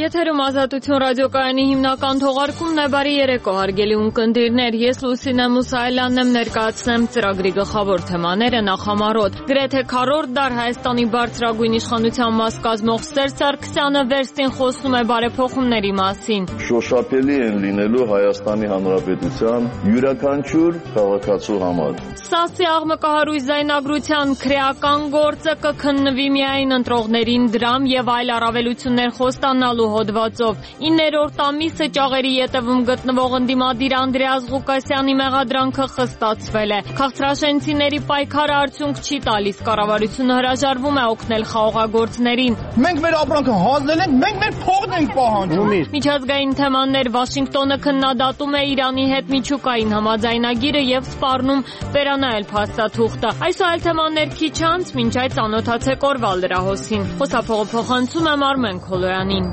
Եթերում Ազատություն ռադիոկայանի հիմնական թողարկումն է, բարի երեկո հարգելի ունկնդիրներ, ես Լուսինե Մուսայելյանն եմ, ներկայացնեմ ծրագրի գլխավոր թեմաները նախամարոտ։ Գրեթե քառորդ դար Հայաստանի բարձրագույն իշխանության մաս կազմող Սերժ Սարգսյանը վերստին խոսում է բարեփոխումների մասին։ Շոշափելի են լինելու Հայաստանի Հանրապետության յուրաքանչյուր քաղաքացու համար։ ՍԱՍ-ի աղմկահարույց զայնագրության քրեական գործը կքննվի միայն ընտրողներին դրամ եւ այլ առավելություններ խոստանալու հոդվածով։ 9-րդ ամիսը ճաղերի ետևում գտնվող ընդդիմադիր Անդրեաս Ղուկասյանի մեղադրանքը խստացվել է։ Քաղցրաշենցիների պայքարը արդյունք չի տալիս, կառավարությունը հրաժարվում է օգնել խաղաղագործներին։ Մենք մեր ապրանքը հանձնել ենք, մենք մեր փողն ենք պահանջում։ Միջազգային թեմաներ Վաշինգտոնը քննադատում է Իրանի հետ միջուկային համաձայնագիրը եւ սպառնում վերանայել փաստաթուղթը։ Այս այլ թեմաներ քիչ անց, մինչ այդ ծանոթացեք օրվա լրահոսին։ Խոսափողը փոխանցում եմ Արմեն Քոլոյանին։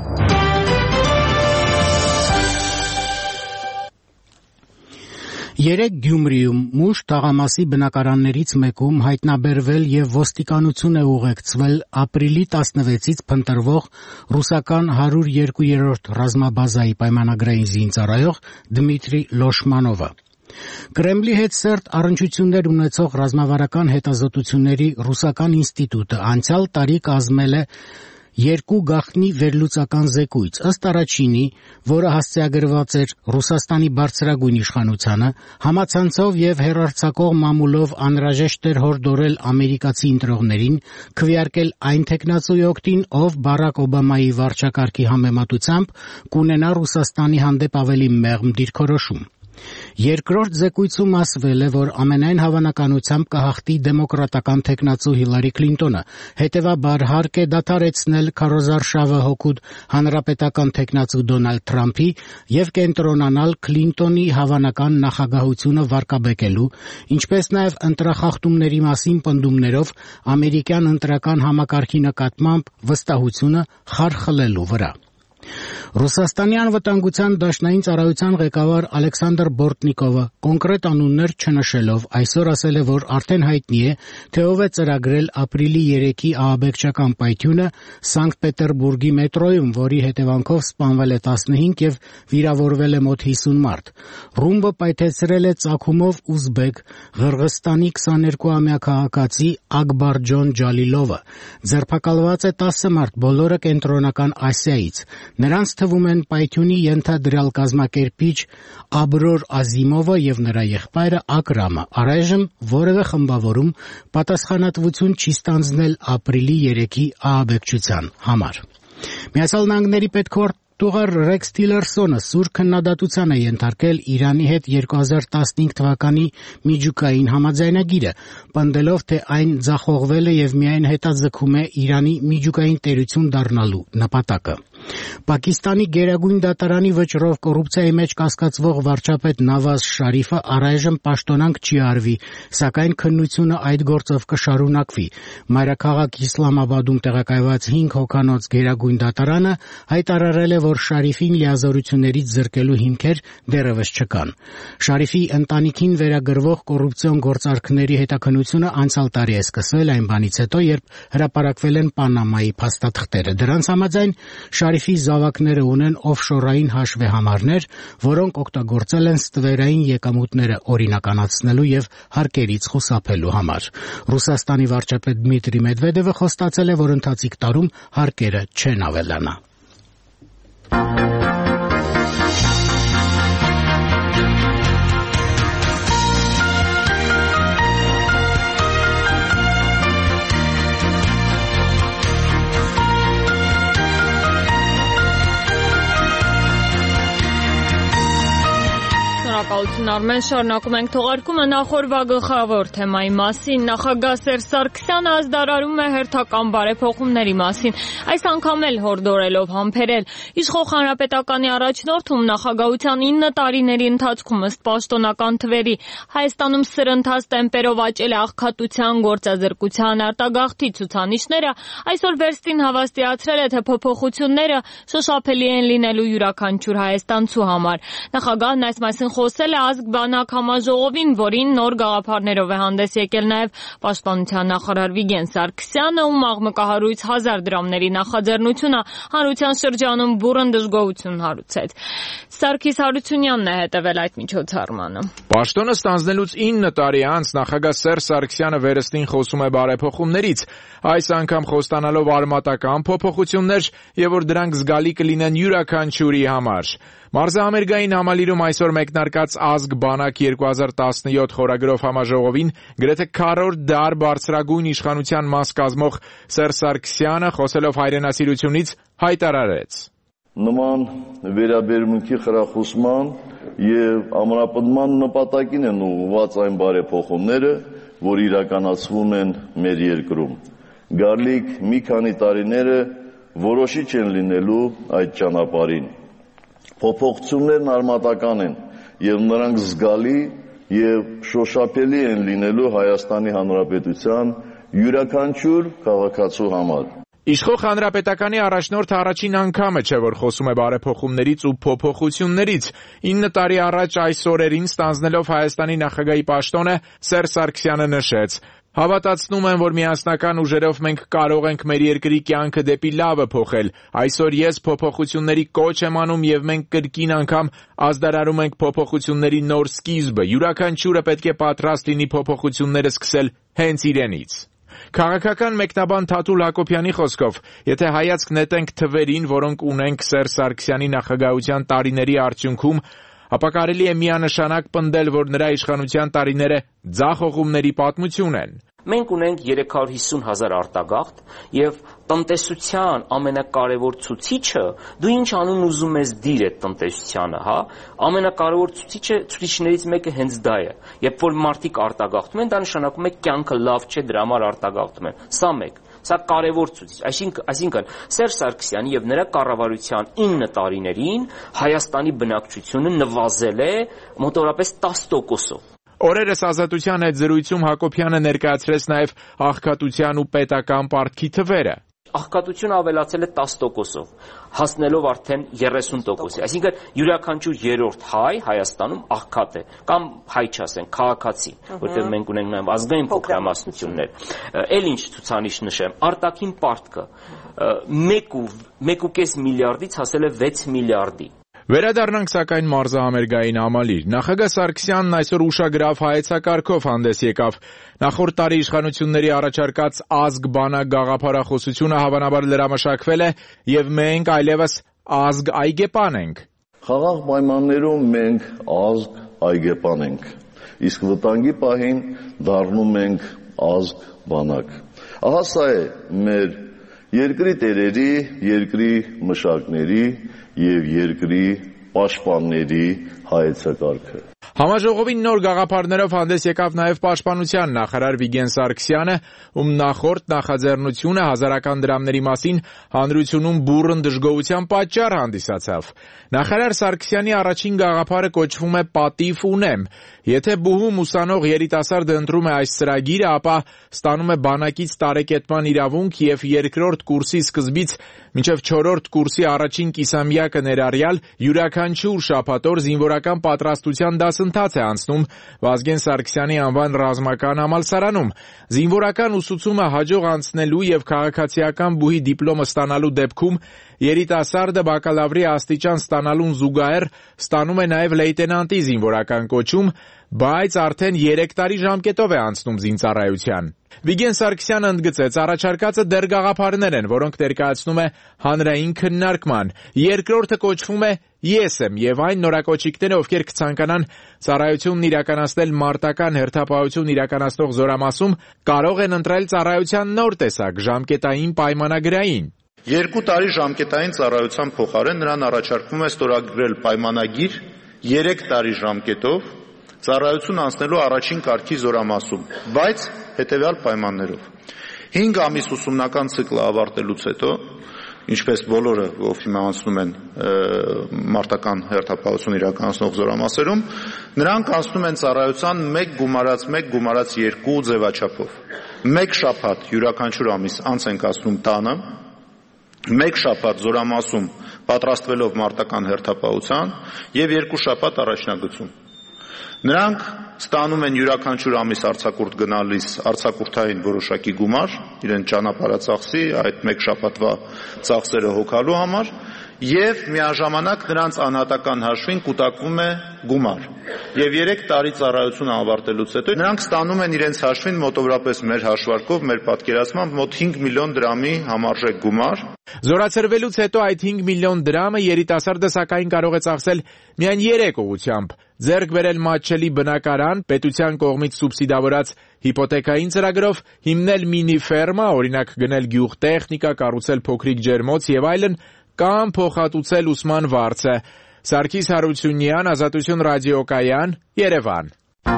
Երեկ Գյումրիում մուշ թաղամասի բնակարաններից մեկում հայտնաբերվել եւ ոստիկանություն է ուղեկցվել ապրիլի 16-ից փնտրվող ռուսական 102-րդ ռազմաբազայի պայմանագրային զինծառայող Դմիտրի Լոշմանովը։ Կրեմլի հետ սերտ առնչություններ ունեցող ռազմավարական հետազոտությունների ռուսական ինստիտուտը անցյալ տարի կազմել է 2 գաղտնի վերլուծական զեկույց, ըստ առաջինի, որը հասցեագրված էր Ռուսաստանի բարձրագույն իշխանությանը, համացանցով եւ հեռարձակող մամուլով անհրաժեշտ էր հորդորել ամերիկացի ընտրողներին քվեարկել այն տեխնացուի օգտին, ով Բարակ Օբամայի վարչակարգի համեմատությամբ կունենա Ռուսաստանի հանդեպ ավելի մեղմ դիրքորոշում։ Երկրորդ զեկույցում ասվել է, որ ամենայն հավանականությամբ կհաղթի դեմոկրատական տեխնացու Հիլարի Քլինտոնը, հետևաբար հարկ է դադարեցնել քարոզարշավը հօգուտ հանրապետական տեխնացու Դոնալդ Թրամփի եւ կենտրոնանալ Քլինտոնի հավանական նախագահությունը վարկաբեկելու, ինչպես նաեւ ընտրախախտումների մասին պնդումներով ամերիկյան ընտրական համակարգի նկատմամբ վստահությունը խարխլելու վրա։ Ռուսաստանի անվտանգության դաշնային ծառայության ղեկավար Ալեքսանդր Բորտնիկովը կոնկրետ անուններ չնշելով այսօր ասել է, որ արդեն հայտնի է, թե ով է ծրագրել ապրիլի 3-ի ահաբեկչական պայթյունը Սանկտ Պետերբուրգի մետրոյում, որի հետևանքով սպանվել է 15 եւ վիրավորվել է մոտ 50 մարդ։ Ռումբը պայթեցրել է ծագումով ուզբեկ Ղրղստանի 22-ամյա քաղաքացի Ակբարջոն Ջալիլովը։ Ձերբակալված է 10 մարդ, բոլորը կենտրոնական Ասիայից։ Նրանց թվում են պայթյունի ենթադրյալ կազմակերպիչ Աբրոր Ազիմովը եւ նրա եղբայրը Ակրամը։ Առայժմ որևէ խմբավորում պատասխանատվություն չի ստանձնել ապրիլի 3-ի ահաբեկչության համար։ Միացյալ Նահանգների պետքարտուղար Ռեքս Թիլերսոնը սուր քննադատության է ենթարկել Իրանի հետ 2015 թվականի միջուկային համաձայնագիրը, պնդելով, թե այն ձախողվել է եւ միայն հետաձգում է Իրանի միջուկային տերություն դառնալու նպատակը։ Պակիստանի գերագույն դատարանի վճռով կոռուպցիայի մեջ կասկածվող վարչապետ Նավազ Շարիֆը առայժմ պաշտոնանկ չի արվի, սակայն քննությունը այդ գործով կշարունակվի։ Մայրաքաղաք Իսլամաբադում տեղակայված 5 հոգանոց գերագույն դատարանը հայտարարել է, որ Շարիֆին լիազորություններից զրկելու հիմքեր դեռևս չկան։ Շարիֆի ընտանիքին վերագրվող կոռուպցիոն գործարքների հետաքննությունը անցյալ տարի է սկսվել այն բանից հետո, երբ հրապարակվել են Պանամայի փաստաթղթերը։ Դրանց համաձայն Շարիֆի զավակները ունեն օֆշորային հաշվեհամարներ, որոնք օգտագործել են ստվերային եկամուտները օրինականացնելու եւ հարկերից խուսափելու համար։ Ռուսաստանի վարչապետ Դմիտրի Մեդվեդևը խոստացել է, որ ընթացիկ տարում հարկերը չեն ավելանա։ Շնորհակալություն Արմեն, շարունակում ենք թողարկումը նախորդ գլխավոր թեմայի մասին։ Նախագահ Սերժ Սարգսյանը ազդարարում է հերթական բարեփոխումների մասին, այս անգամ էլ հորդորելով համբերել։ Իշխող հանրապետականի առաջնորդում նախագահության 9 տարիների ընթացքում ըստ պաշտոնական թվերի Հայաստանում սրընթաց տեմպերով աճել է աղքատության, գործազրկության, արտագաղթի ցուցանիշները, այսօր վերստին հավաստիացրել է, թե փոփոխությունները շոշափելի են լինելու յուրաքանչյուր հայաստանցու համար։ Նախագահն այս մասին խոսել է ազգ բանակ համաժողովին, որին նոր գաղափարներով է հանդես եկել նաև պաշտպանության նախարար Վիգեն Սարգսյանը, ում աղմկահարույց 1000 դրամների նախաձեռնությունը հանրության շրջանում բուռն դժգոհություն հարուցեց։ Սարգիս Հարությունյանն է հետևել այդ միջոցառմանը։ Պաշտոնը ստանձնելուց 9 տարի անց նախագահ Սերժ Սարգսյանը վերստին խոսում է բարեփոխումներից, այս անգամ խոստանալով արմատական փոփոխություններ եւ որ դրանք զգալի կլինեն յուրաքանչյուրի համար։ Մարզահամերգային համալիրում այսօր մեկնարկած ազգ բանակ 2017 խորագրով համաժողովին գրեթե քառորդ դար բարձրագույն իշխանության մաս կազմող Սերժ Սարգսյանը խոսելով հայրենասիրությունից հայտարարեց. Նման վերաբերմունքի խրախուսման եւ ամրապնդման նպատակին են ուղղված այն բարեփոխումները, որ իրականացվում են մեր երկրում։ Գալիք մի քանի տարիները որոշիչ են լինելու այդ ճանապարհին։ Փոփոխություններն արմատական են եւ նրանք զգալի եւ շոշափելի են լինելու Հայաստանի Հանրապետության յուրաքանչյուր քաղաքացու համար։ Իշխող հանրապետականի առաջնորդը առաջին անգամը չէ, որ խոսում է բարեփոխումներից ու փոփոխություններից։ 9 տարի առաջ այս օրերին ստանձնելով Հայաստանի նախագահի պաշտոնը Սերժ Սարգսյանը նշեց. Հավատացնում եմ, որ միասնական ուժերով մենք կարող ենք մեր երկրի կյանքը դեպի լավը փոխել։ Այսօր ես փոփոխությունների կոչ եմ անում եւ մենք կրկին անգամ ազդարարում ենք փոփոխությունների նոր սկիզբը։ Յուրաքանչյուրը պետք է պատրաստ լինի փոփոխությունները սկսել հենց իրենից։ Քաղաքական մեկնաբան Թաթուլ Հակոբյանի խոսքով, եթե հայացք նետենք թվերին, որոնք ունենք Սերժ Սարգսյանի նախագահության տարիների արդյունքում, ապա կարելի է միանշանակ պնդել, որ նրա իշխանության տարիները ձախողումների պատմություն են։ Մենք ունենք 350,000 արտագաղթ եւ տնտեսության ամենակարևոր ցուցիչը, դու ինչ անուն ուզում ես դիր այդ տնտեսությանը, հա, ամենակարևոր ցուցիչներից մեկը հենց դա է։ Երբ որ մարդիկ արտագաղթում են, դա նշանակում է կյանքը լավ չէ, դրա համար արտագաղթում են։ Սա մեկ։ Սա կարևոր ցուցիչ, այսինքն Սերժ Սարգսյանի եւ նրա կառավարության 9 տարիներին Հայաստանի բնակչությունը նվազել է մոտավորապես 10%-ով։ Օրերս Ազատության հետ զրույցում Հակոբյանը ներկայացրեց նաև աղքատության ու պետական պարտքի թվերը։ Աղքատությունը ավելացել է 10%-ով, հասնելով արդեն 30%-ի։ Այսինքն յուրաքանչյուր երրորդ հայ Հայաստանում աղքատ է, կամ հայ չասեն, քաղաքացի, որտեղ մենք ունենք նաև ազգային փոքրամասնություններ։ Էլ ինչ ցուցանիշ նշեմ, արտաքին պարտքը 1.5 միլիարդից հասել է 6 միլիարդի։ Վերադառնանք սակայն մարզահամերգային համալիր։ Նախագահ Սարգսյանն այսօր ուշագրավ հայեցակարգով հանդես եկավ։ Նախորդ տարի իշխանությունների առաջարկած ազգ բանակ գաղափարախոսությունը հավանաբար լրամշակվել է եւ մենք այլևս ազգ այգեպան ենք։ Խաղաղ պայմաններում մենք ազգ այգեպան ենք, իսկ վտանգի պահին դառնում ենք ազգ բանակ։ Ահա սա է մեր երկրի տերերի, երկրի մշակների եւ երկրի պաշտպանների հայեցակարգը։ Համաժողովին նոր գաղափարներով հանդես եկավ նաև պաշտպանության նախարար Վիգեն Սարգսյանը, ում նախորդ նախաձեռնությունը հազարական դրամների մասին հանրությունում բուռն դժգոհության պատճառ հանդիսացավ։ Նախարար Սարգսյանի առաջին գաղափարը կոչվում է «Պատիվ ունեմ»։ Եթե բուհում ուսանող երիտասարդը ընտրում է այս ծրագիրը, ապա ստանում է բանակից տարեկետման իրավունք եւ երկրորդ կուրսի սկզբից մինչև 4-րդ կուրսի առաջին կիսամյակը ներառյալ յուրաքանչյուր շաբաթօր զինվորական պատրաստության դասընթաց է անցնում Վազգեն Սարգսյանի անվան ռազմական համալսարանում։ Զինվորական ուսուցումը հաջող անցնելու եւ քաղաքացիական բուհի դիպլոմը ստանալու դեպքում երիտասարդը բակալավրի աստիճան ստանալուն զուգահեռ ստանում է նաև լեյտենանտի զինվորական կոչում, բայց արդեն 3 տարի ժամկետով է անցնում զինծառայության։ Վիգեն Սարգսյանը ընդգծեց, առաջարկածը դեռ գաղափարներ են, որոնք ներկայացնում է հանրային քննարկման։ Երկրորդը կոչվում է «Ես եմ» եւ այն նորակոչիկները, ովքեր կցանկանան ծառայությունն իրականացնել մարտական հերթապահություն իրականացնող զորամասում, կարող են ընտրել ծառայության նոր տեսակ՝ ժամկետային պայմանագրային։ 2 տարի ժամկետային ծառայության փոխարեն նրան առաջարկվում է ստորագրել պայմանագիր 3 տարի ժամկետով ծառայություն անցնելու առաջին կարգի զորամասում, բայց հետևյալ պայմաններով։ 5 ամիս ուսումնական ցիկլը ավարտելուց հետո, ինչպես բոլորը, ով հիմա անցնում են մարտական հերթապահություն իրականացնող զորամասերում, նրանք անցնում են ծառայության 1+1+2 ձևաչափով։ 1 շաբաթ յուրաքանչյուր ամիս անց են կացնում տանը, 1 շաբաթ զորամասում պատրաստվելով մարտական հերթապահության եւ 2 շաբաթ առաջնագծում։ Նրանք ստանում են յուրաքանչյուր ամիս արձակուրդ գնալիս արձակուրդային որոշակի գումար, իրեն ճանապարհածախսի, այդ մեկ շաբաթվա ծախսերը հոգալու համար, եւ միաժամանակ նրանց անհատական հաշվին կուտակվում է գումար։ Եվ 3 տարի ծառայություն ավարտելուց հետո նրանք ստանում են իրենց հաշվին մոտավորապես մեր հաշվարկով, մեր պատկերացմամբ մոտ 5 միլիոն դրամի համարժեք գումար։ Զորացրվելուց հետո այդ 5 միլիոն դրամը երիտասարդը սակայն կարող է ծախսել միայն 3 ուղղությամբ՝ ձեռք բերել մատչելի բնակարան, պետության կողմից սուբսիդավորած հիպոթեքային ծրագրով, հիմնել մինի ֆերմա, օրինակ գնել գյուղտեխնիկա, կառուցել փոքրիկ ջերմոց եւ այլն, կամ փոխհատուցել ուսման վարձը։ Սարգիս Հարությունյան, Ազատություն ռադիոկայան, Երևան։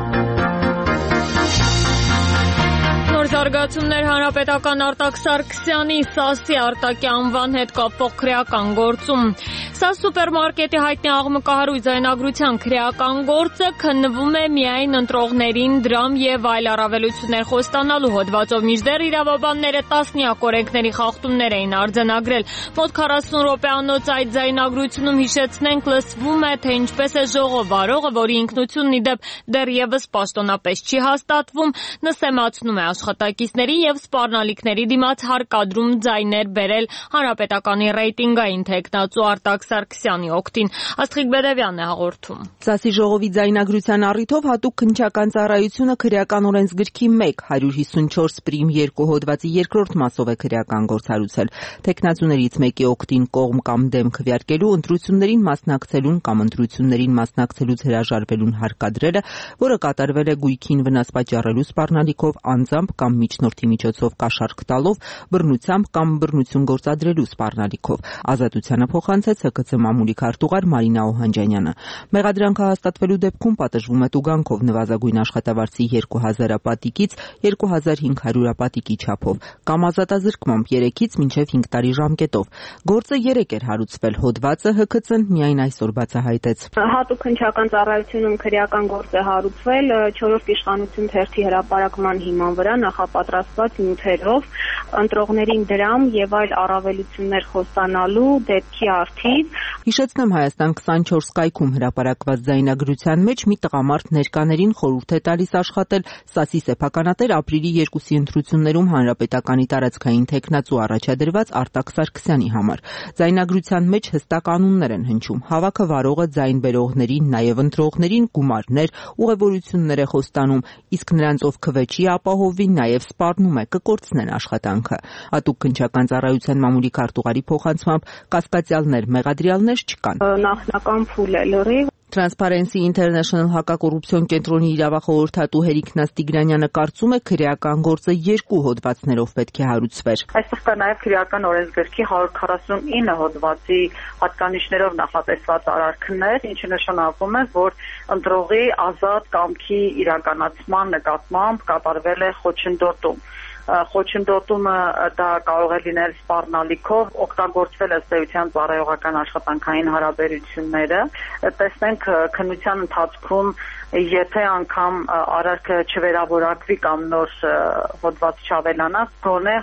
Զարգացումներ հանրապետական Արտակ Սարգսյանի ՍԱՍ-ի արտակի անվան հետ կապող քրեական գործում։ ՍԱՍ սուպերմարկետի հայտնի աղմկահարույց ձայնագրության քրեական գործը քննվում է միայն ընտրողներին դրամ եւ այլ առավելություններ խոստանալու հոդվածով, մինչդեռ իրավաբանները տասնյակ օրենքների խախտումներ էին արձանագրել։ Մոտ 40 րոպեանոց այդ ձայնագրությունում, հիշեցնենք, լսվում է, թե ինչպես է ժողովարողը, որի ինքնությունն իդեպ դեռևս պաշտոնապես չի հաստատվում, նսեմացնում է աշխատակիցների եւ սպառնալիքների դիմաց հարկադրում ձայներ բերել հանրապետականի ռեյտինգային թեկնածու Արտակ Սարգսյանի օգտին։ Աստղիկ Բեդևյանն է հաղորդում։ ՍԱՍ-ի ժողովի ձայնագրության առիթով հատուկ քննչական ծառայությունը քրեական օրենսգրքի 154.2 հոդվածի 2-րդ մասով է քրեական գործ հարուցել։ Թեկնածուներից մեկի օգտին կողմ կամ դեմ քվեարկելու, ընտրություններին մասնակցելուն կամ ընտրություններին մասնակցելուց հրաժարվելուն հարկադրելը, որը կատարվել է գույքին վնաս պատճառելու սպառնալիքով, անձամբ կամ միջնորդի միջոցով կաշառք տալով, բռնությամբ կամ բռնություն գործադրելու սպառնալիքով։ Ազատությանը փոխանցեց ՀԿՑ մամուլի քարտուղար Մարինա Օհանջանյանը։ Մեղադրանքը հաստատվելու դեպքում պատժվում է տուգանքով նվազագույն աշխատավարձի 2000 ապատիկից 2500 ապատիկի չափով կամ ազատազրկմամբ 3-ից մինչև 5 տարի ժամկետով։ Գործը 3 էր հարուցվել, հոդվածը ՀԿՑ-ն միայն այսօր բացահայտեց։ Հատուկ քննչական ծառայությունում քրեական գործ է հարուցվել 4-րդ իշխանություն թերթի հրապարակման հիման վրա նախապատրաստված նյութերով ընտրողներին դրամ եւ այլ առավելություններ խոստանալու դեպքի արդիվ։ Հիշեցնեմ, Հայաստան 24 կայքում հրապարակված ձայնագրության մեջ մի տղամարդ ներկաներին խորհուրդ է տալիս աշխատել ՍԱՍ-ի սեփականատեր ապրիլի 2-ի ընտրություններում հանրապետականի տարածքային թեկնածու առաջադրված Արտակ Սարգսյանի համար։ Ձայնագրության մեջ հստակ անուններ են հնչում։ Հավաքը վարողը ձայն բերողներին, նաեւ ընտրողներին գումարներ, ուղևորություններ է խոստանում, իսկ նրանց ով քվե չի ապահովի, նաեւ սպառնում է, կկորցնեն աշխատանքը։ Հատուկ քննչական ծառայության մամուլի քարտուղարի փոխանցմամբ կասկածյալներ, մեղադրյալներ չկան։ Նախնական փուլ է լրիվ։ Transparency International հակակոռուպցիոն կենտրոնի իրավախորհրդատու Հերիկնաս Տիգրանյանը կարծում է, քրեական գործը 2 հոդվածներով պետք է հարուցվեր։ Այստեղ կա նաև քրեական օրենսգրքի 149 հոդվածի հատկանիշներով նախատեսված արարքներ, ինչը նշանակում է, որ ընտրողի ազատ կամքի իրականացման նկատմամբ կատարվել է խոչընդոտում։ Խոչընդոտումը դա կարող է լինել սպառնալիքով, օգտագործվել ըստ էության ծառայողական աշխատանքային հարաբերությունները։ Տեսնենք քննության ընթացքում, եթե անգամ արարքը չվերավորակվի կամ նոր հոդված չավելանա, գոնե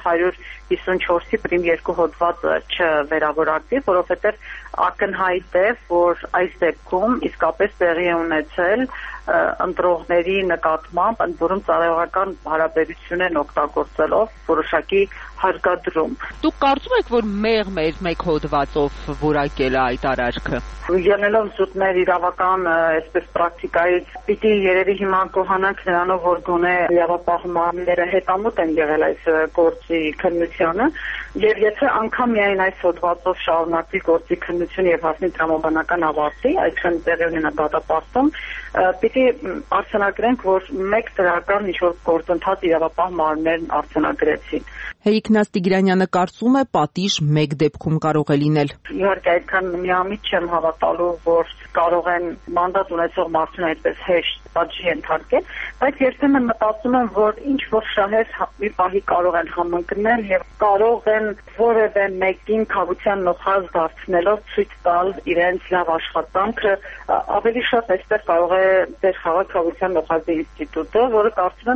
154-ի պրիմ 2 հոդվածը չվերավորակվի, որովհետև ակնհայտ է, որ այս դեպքում իսկապես տեղի է ունեցել ընտրողների նկատմամբ, ընդ որում ծառայողական հարաբերություն են օգտագործելով որոշակի հարկադրում։ Դուք կարծում եք, որ մեղմ էր մեկ հոդվածով որակել այդ արարքը։ Ելնելով զուտներ իրավական այսպես պրակտիկայից, պիտի երևի հիմա գոհանանք նրանով, որ գոնե իրավապահմանները հետամուտ են եղել այս գործի քննությանը, եւ եթե անգամ միայն այս հոդվածով շարունակվի գործի քննությունը եւ հասնի տրամաբանական ավարտի, այսինքն տեղի ունենա դատապարտում, պիտի արձանագրենք, որ մեկ դրական ինչ-որ գործընթաց իրավապահմաններն արձանագրեցին։ Հերիկնաս Տիգրանյանը կարծում է, պատիժ մեկ դեպքում կարող է լինել։ Իհարկե, այդքան միամիտ չեմ հավատալու, որ կարող են մանդատ ունեցող մարդուն այդպես հեշտ պատժի ենթարկել, բայց երբեմն մտածում եմ, որ ինչ որ շահեր մի պահի կարող են համընկնել եւ կարող են որևէ մեկին քավության նոխազ դարձնելով ցույց տալ իրենց լավ աշխատանքը, ավելի շատ այստեղ կարող է դեր խաղալ քավության նոխազի ինստիտուտը, որը կարծում եմ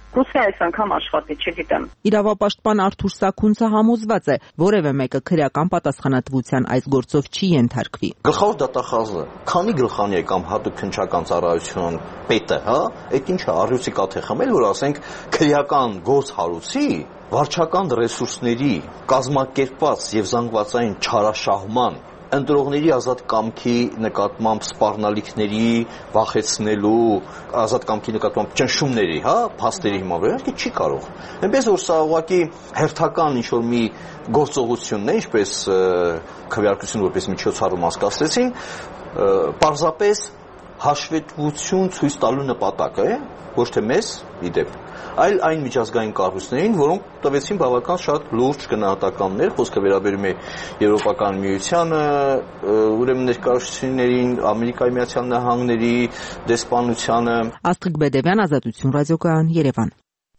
Գուցե այս անգամ աշխատի, չգիտեմ։ Իրավապաշտպան Արթուր Սաքունցը համոզված է, որևէ մեկը քրեական պատասխանատվության այս գործով չի ենթարկվի։ Գլխավոր դատախազը, քանի գլխանի է կամ հատուկ քննչական ծառայություն պետը, հա, այդ ինչը առյուծի կաթ է խմել, որ ասենք քրեական գործ հարուցի, վարչական ռեսուրսների կազմակերպված եւ զանգվածային չարաշահման ընտրողների ազատ կամքի նկատմամբ սպառնալիքների վախեցնելու, ազատ կամքի նկատմամբ ճնշումների, հա, փաստերի հիման վրա իհարկե չի կարող։ Այնպես որ սա ուղղակի հերթական ինչ-որ մի գործողությունն է, ինչպես քվեարկությունը որպես միջոցառում անցկացրեցին, պարզապես հաշվետվություն ցույց տալու նպատակ է, ոչ թե մեզ, իդեպ, այլ այն միջազգային կառույցներին, որոնք տվեցին բավական շատ լուրջ գնահատականներ, խոսքը վերաբերում է Եվրոպական միությանը, ուրեմն ներկայացուցիչներին, Ամերիկայի Միացյալ Նահանգների դեսպանությանը։ Աստղիկ Բեդևյան, Ազատություն ռադիոկայան, Երևան։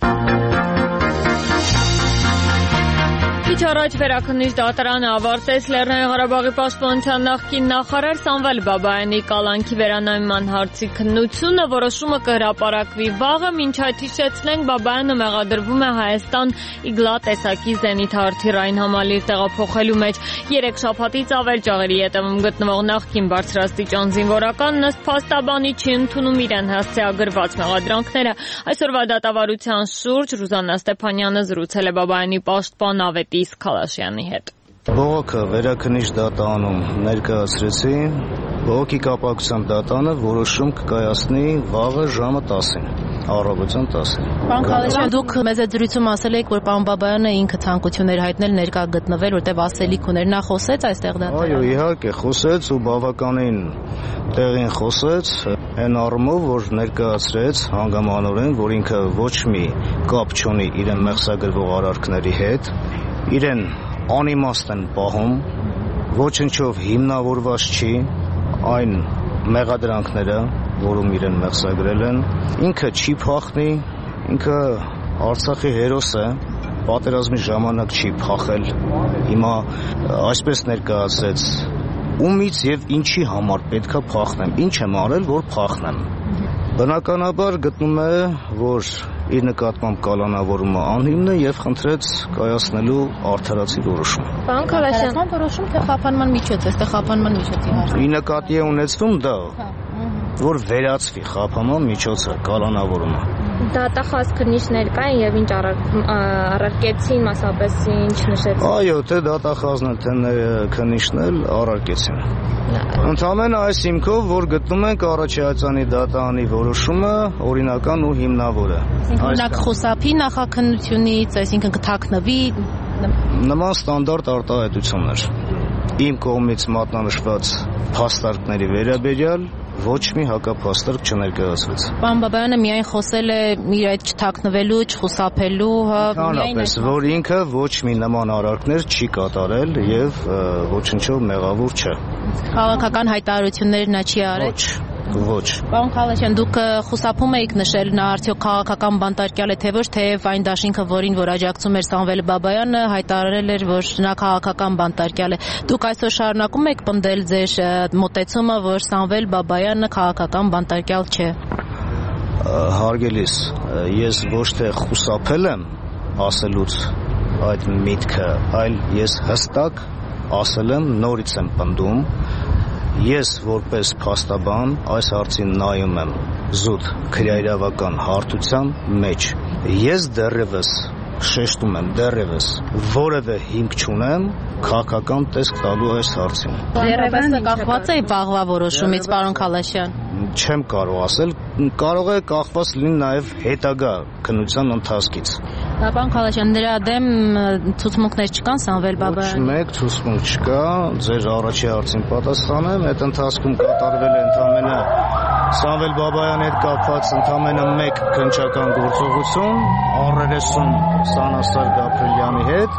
Քիչ առաջ Վերաքննիչ դատարանը ավարտեց Լեռնային Ղարաբաղի պաշտպանության նախկին նախարար Սամվել Բաբայանի կալանքի վերանայման հարցի քննությունը, որոշումը կհրապարակվի վաղը, մինչ այդ հիշեցնենք Բաբայանը մեղադրվում է Հայաստան իգլա տեսակի զենիթարթիրային համալիր տեղափոխելու մեջ։ 3 շաբաթից ավել ճաղերի ետևում գտնվող նախկին բարձրաստիճան զինվորականն ըստ փաստաբանի չի ընդունում իրեն հասցեագրված մեղադրանքները։ Այսօրվա դատավարության շուրջ Ռուզաննա Ստեփանյանը զրուցել է Բաբայանի պաշտպան Ավետիս Քալաշյանի հետ։ Բողոքը Վերաքննիչ դատարանում ներկայացրեցի, բողոքի կապակցությամբ դատարանը որոշում կկայացնի վաղը ժամը 10-ին, առավոտյան 10-ին։ Պարոն Քալաշյան, դուք մեծ դրություն ասել եք, որ պարոն Բաբայանը ինքը ցանկություններ հայտնել ներկա գտնվել, որտեղ ասելիք ուներ, նա խոսեց այստեղ դատարանում։ Այո, իհարկե, խոսեց ու բավականին տեղին խոսեց, այն առումով, որ ներկայացրեց հանգամանորեն, որ ինքը ոչ մի կապ չունի իրեն մեղսագրվող արարքների հետ, իրեն անիմաստ են պահում, ոչնչով հիմնավորված չի այն մեղադրանքները, որում իրեն մեղսագրել են, ինքը չի փախնի, ինքը Արցախի հերոս է, պատերազմի ժամանակ չի փախել, հիմա այսպես ներկայացրեց, ումից եւ ինչի համար պետքա փախնեմ, ինչ եմ արել, որ փախնեմ։ Բնականաբար գտնում է, որ իր նկատմամբ կալանավորումը անհիմն է եւ խնդրեց կայացնելու արդարացի որոշում։ Պարոն Քալաշյան, որոշում թե խափանման միջոց, այստեղ խափանման միջոցի հարց։ Ի նկատի է ունեցվում դա, որ վերացվի խափանման միջոցը, կալանավորումը։ Դատախազ քննիչներ կային եւ ինչ առարկեցին, մասապես ինչ նշեցին։ Այո, թե դատախազն թե քննիչներ առարկեցին։ Ընդհանրապես այս հիմքով, որ գտնում ենք Արաչյացյանի դատարանի որոշումը օրինական ու հիմնավոր է։ Օրինակ խուսափի նախաքննությունից, այսինքն կթաքնվի նման ստանդարտ արտահայտություններ։ Իմ կողմից մատնանշված փաստարկների վերաբերյալ ոչ մի հակափաստարկ չներկայացվեց։ Պարոն Բաբայանը միայն խոսել է իր այդ չթաքնվելու, չխուսափելու, միայն որ ինքը ոչ մի նման արարքներ չի կատարել եւ ոչնչով մեղավոր չէ։ Քաղաքական հայտարարություններ նա չի արել։ Ոչ։ Պարոն Քալաշյան, դուք խուսափում եք նշել նա արդյոք քաղաքական բանտարկյալ է թե ոչ, թեև այն դաշինքը, որին որ աջակցում էր Սամվել Բաբայանը, հայտարարել էր, որ նա քաղաքական բանտարկյալ է։ Դուք այսօր շարունակում եք պնդել ձեր մոտեցումը, որ Սամվել Բաբայանը քաղաքական բանտարկյալ չէ։ Հարգելիս, ես ոչ թե խուսափել եմ ասելուց այդ միտքը, այլ ես հստակ ասել եմ, նորից եմ պնդում, ես որպես փաստաբան այս հարցին նայում եմ զուտ քրեաիրավական հարթության մեջ։ Ես դեռևս շեշտում եմ, դեռևս որևէ հիմք չունեմ քաղաքական տեսք տալու այս հարցին։ Դեռևս կախված է վաղվա որոշումից, պարոն Քալաշյան։ Չեմ կարող ասել, կարող է կախված լինի նաև հետագա քննության ընթացքից։ Պարոն Քալաշյան, նրա դեմ ցուցմունքներ չկան Սամվել Բաբայանի։ Ոչ մեկ ցուցմունք չկա, ձեր առաջի հարցին պատասխանեմ, այդ ընթացքում կատարվել է ընդամենը Սամվել Բաբայանի հետ կապված ընդամենը մեկ քննչական գործողություն առերեսում Սանասար Գաբրելյանի հետ,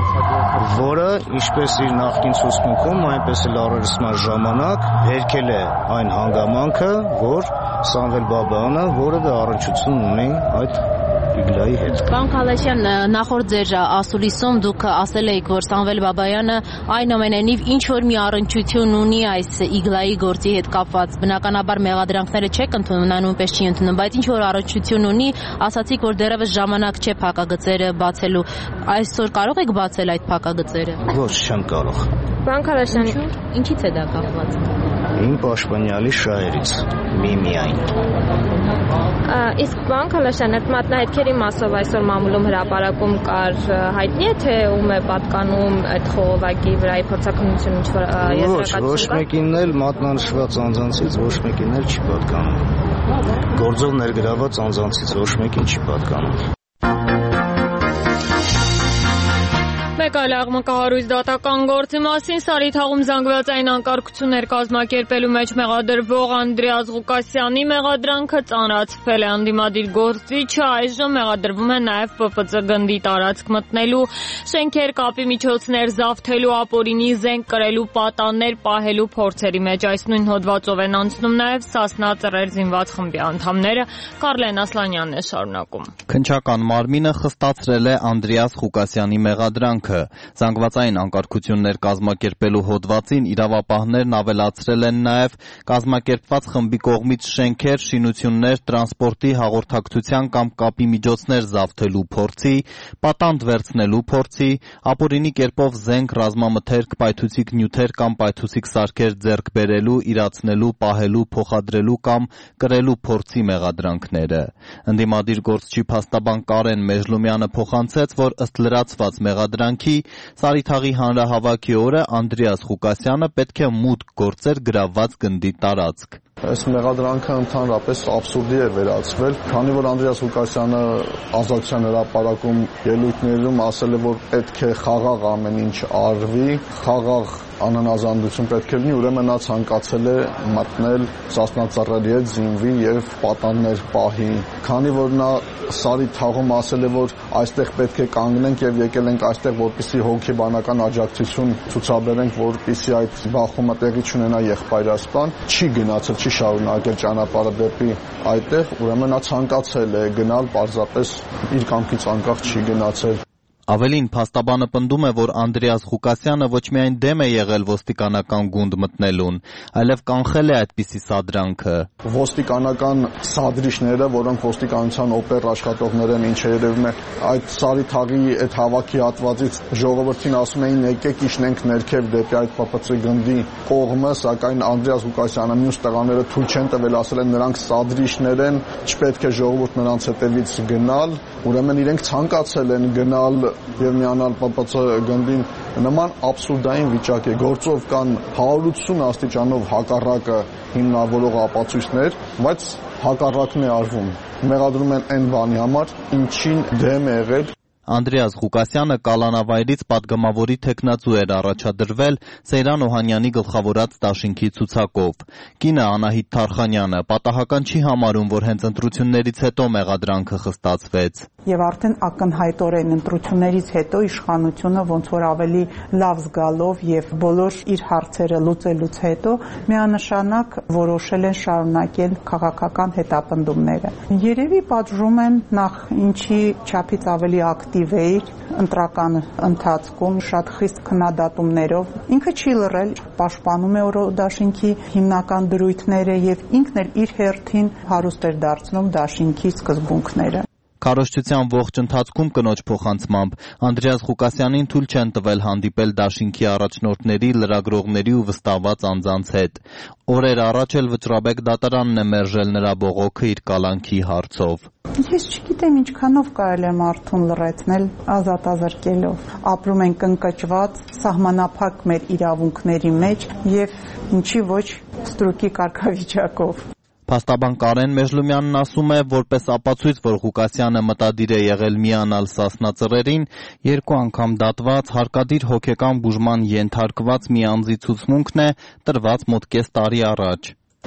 որը ինչպես իր նախկին ցուցմունքում, այնպես էլ առերեսման ժամանակ հերքել է այն հանգամանքը, որ Սամվել Բաբայանը որևէ առնչություն ունի այդ Իգլայի հետ։ Պարոն Քալաշյան, նախորդ ձեր ասուլիսում դուք ասել եք, որ Սամվել Բաբայանը այնուամենայնիվ ինչ որ մի առնչություն ունի այս Իգլայի գործի հետ կապված։ Բնականաբար մեղադրանքները չեք ընդունում, նա նույնպես չի ընդունում, բայց ինչ որ առնչություն ունի, ասացիք, որ դեռևս ժամանակ չէ փակագծերը բացելու։ Այսօր կարող եք բացել այդ փակագծերը։ Ոչ, չեմ կարող։ Պարոն Քալաշյան, ինչի՞ց է դա կապված։ Իմ պաշտպանյալի շահերից միայն։ Իսկ պարոն Քալաշյան, այդ մատնահետքերի մասով այսօր մամուլում հրապարակում կար, հայտնի է թե ում է պատկանում այդ խողովակի վրայի փորձաքննությունը ինչ-որ եզրակացություն կա։ Ոչ մեկին էլ մատնանշված անձանցից ոչ մեկին էլ չի պատկանում։ Գործով ներգրաված անձանցից ոչ մեկին չի պատկանում։ Մեկ այլ աղմկահարույց դատական գործի մասին Սարիթաղում զանգվածային անկարգություններ կազմակերպելու մեջ մեղադրվող Անդրեաս Ղուկասյանի մեղադրանքը ծանրացվել է։ Անդիմադիր գործիչը այժմ մեղադրվում է նաև ՊՊՑ գնդի տարածք մտնելու, շենքեր, կապի միջոցներ զավթելու, ապօրինի զենք կրելու, պատաններ պահելու փորձերի մեջ։ Այս նույն հոդվածով են անցնում նաև Սասնա ծռեր զինված խմբի անդամները։ Կարլեն Ասլանյանն է շարունակում։ Քննչական մարմինը խստացրել է Անդրեաս Ղուկասյանի մեղադրանքը։ Զանգվածային անկարգություններ կազմակերպելու հոդվածին իրավապահներն ավելացրել են նաև կազմակերպված խմբի կողմից շենքեր, շինություններ, տրանսպորտի, հաղորդակցության կամ կապի միջոցներ զավթելու փորձի, պատանդ վերցնելու փորձի, ապօրինի կերպով զենք, ռազմամթերք, պայթուցիկ նյութեր կամ պայթուցիկ սարքեր ձեռք բերելու, իրացնելու, պահելու, փոխադրելու կամ կրելու փորձի մեղադրանքները։ Ընդդիմադիր գործչի փաստաբան Կարեն Մեժլումյանը փոխանցեց, որ ըստ լրացված մեղադրանքի Սարիթաղի հանրահավաքի օրը Անդրեաս Ղուկասյանը պետք է մուտք գործեր գրավված գնդի տարածք։ Այս մեղադրանքը ընդհանրապես աբսուրդի է վերածվել, քանի որ Անդրեաս Ղուկասյանը ազատության հրապարակում ելույթներում ասել է, որ պետք է խաղաղ ամեն ինչ արվի, խաղաղ անհնազանդություն պետք է լինի, ուրեմն նա ցանկացել է մտնել Սասնա ծռերի հետ զինվի եւ պատաններ պահի։ Քանի որ նա Սարիթաղում ասել է, որ այստեղ պետք է կանգնենք եւ եկել ենք այստեղ, որպեսզի հոգեբանական աջակցություն ցուցաբերենք, որպեսզի այդ բախումը տեղի չունենա եղբայրասպան, չի գնացել, չի շարունակել ճանապարհը դեպի այդտեղ, ուրեմն նա ցանկացել է գնալ, պարզապես իր կամքից անկախ չի գնացել։ Ավելին, փաստաբանը պնդում է, որ Անդրեաս Ղուկասյանը ոչ միայն դեմ է եղել ոստիկանական գունդ մտնելուն, այլև կանխել է այդպիսի սադրանքը։ Ոստիկանական սադրիչները, որոնք ոստիկանության օպեր աշխատողներ են, ինչը երևում է այդ Սարիթաղի այդ հավաքի հատվածից ժողովրդին ասում էին եկեք իջնենք ներքև դեպի այդ ՊՊՑ գնդի կողմը, սակայն Անդրեաս Ղուկասյանը մյուս տղաները թույլ չեն տվել, ասել են նրանք սադրիչներ են, չպետք է ժողովուրդ նրանց հետևից գնալ, ուրեմն իրենք ցանկացել են գնալ եւ միանալ ՊՊՑ գնդին։ Նման աբսուրդային վիճակ է, գործով կան 180 աստիճանով հակառակը հիմնավորող ապացույցներ, բայց հակառակն է արվում։ Մեղադրում են այն բանի համար, ինչին դեմ է եղել։ Անդրեաս Ղուկասյանը կալանավայրից պատգամավորի թեկնածու էր առաջադրվել Սեյրան Օհանյանի գլխավորած դաշինքի ցուցակով։ Կինը Անահիտ Թարխանյանը պատահական չի համարում, որ հենց ընտրություններից հետո մեղադրանքը խստացվեց։ Եվ արդեն ակնհայտորեն ընտրություններից հետո իշխանությունը ոնց որ ավելի լավ զգալով եւ բոլոր իր հարցերը լուծելուց հետո միանշանակ որոշել են շարունակել քաղաքական հետապնդումները։ Երևի պատժում են նախ ինչի չափից ավելի ակտիվ էիր ընտրական ընթացքում շատ խիստ քննադատումներով։ Ինքը չի լռել, պաշտպանում է օրոդաշինքի հիմնական դրույթները եւ ինքն էլ իր հերթին հարուստ էր դարձնում դաշինքի սկզբունքները։ Քարոզչության ողջ ընթացքում կնոջ փոխանցմամբ Անդրեաս Ղուկասյանին թույլ չեն տվել հանդիպել դաշինքի առաջնորդների, լրագրողների ու վստահված անձանց հետ։ Օրեր առաջ էլ Վճռաբեկ դատարանն է մերժել նրա բողոքը իր կալանքի հարցով։ Ես չգիտեմ ինչքանով կարելի է մարդուն լռեցնել ազատազրկելով։ Ապրում ենք ընկճված, սահմանափակ մեր իրավունքների մեջ եւ ինչի ոչ ստրուկի կարգավիճակով։ Փաստաբան Կարեն Մեժլումյանն ասում է, որպես ապացույց, որ Ղուկասյանը մտադիր է եղել միանալ Սասնա ծռերին, 2 անգամ դատված հարկադիր հոգեկան բուժման ենթարկված մի անձի ցուցմունքն է տրված մոտ կես տարի առաջ։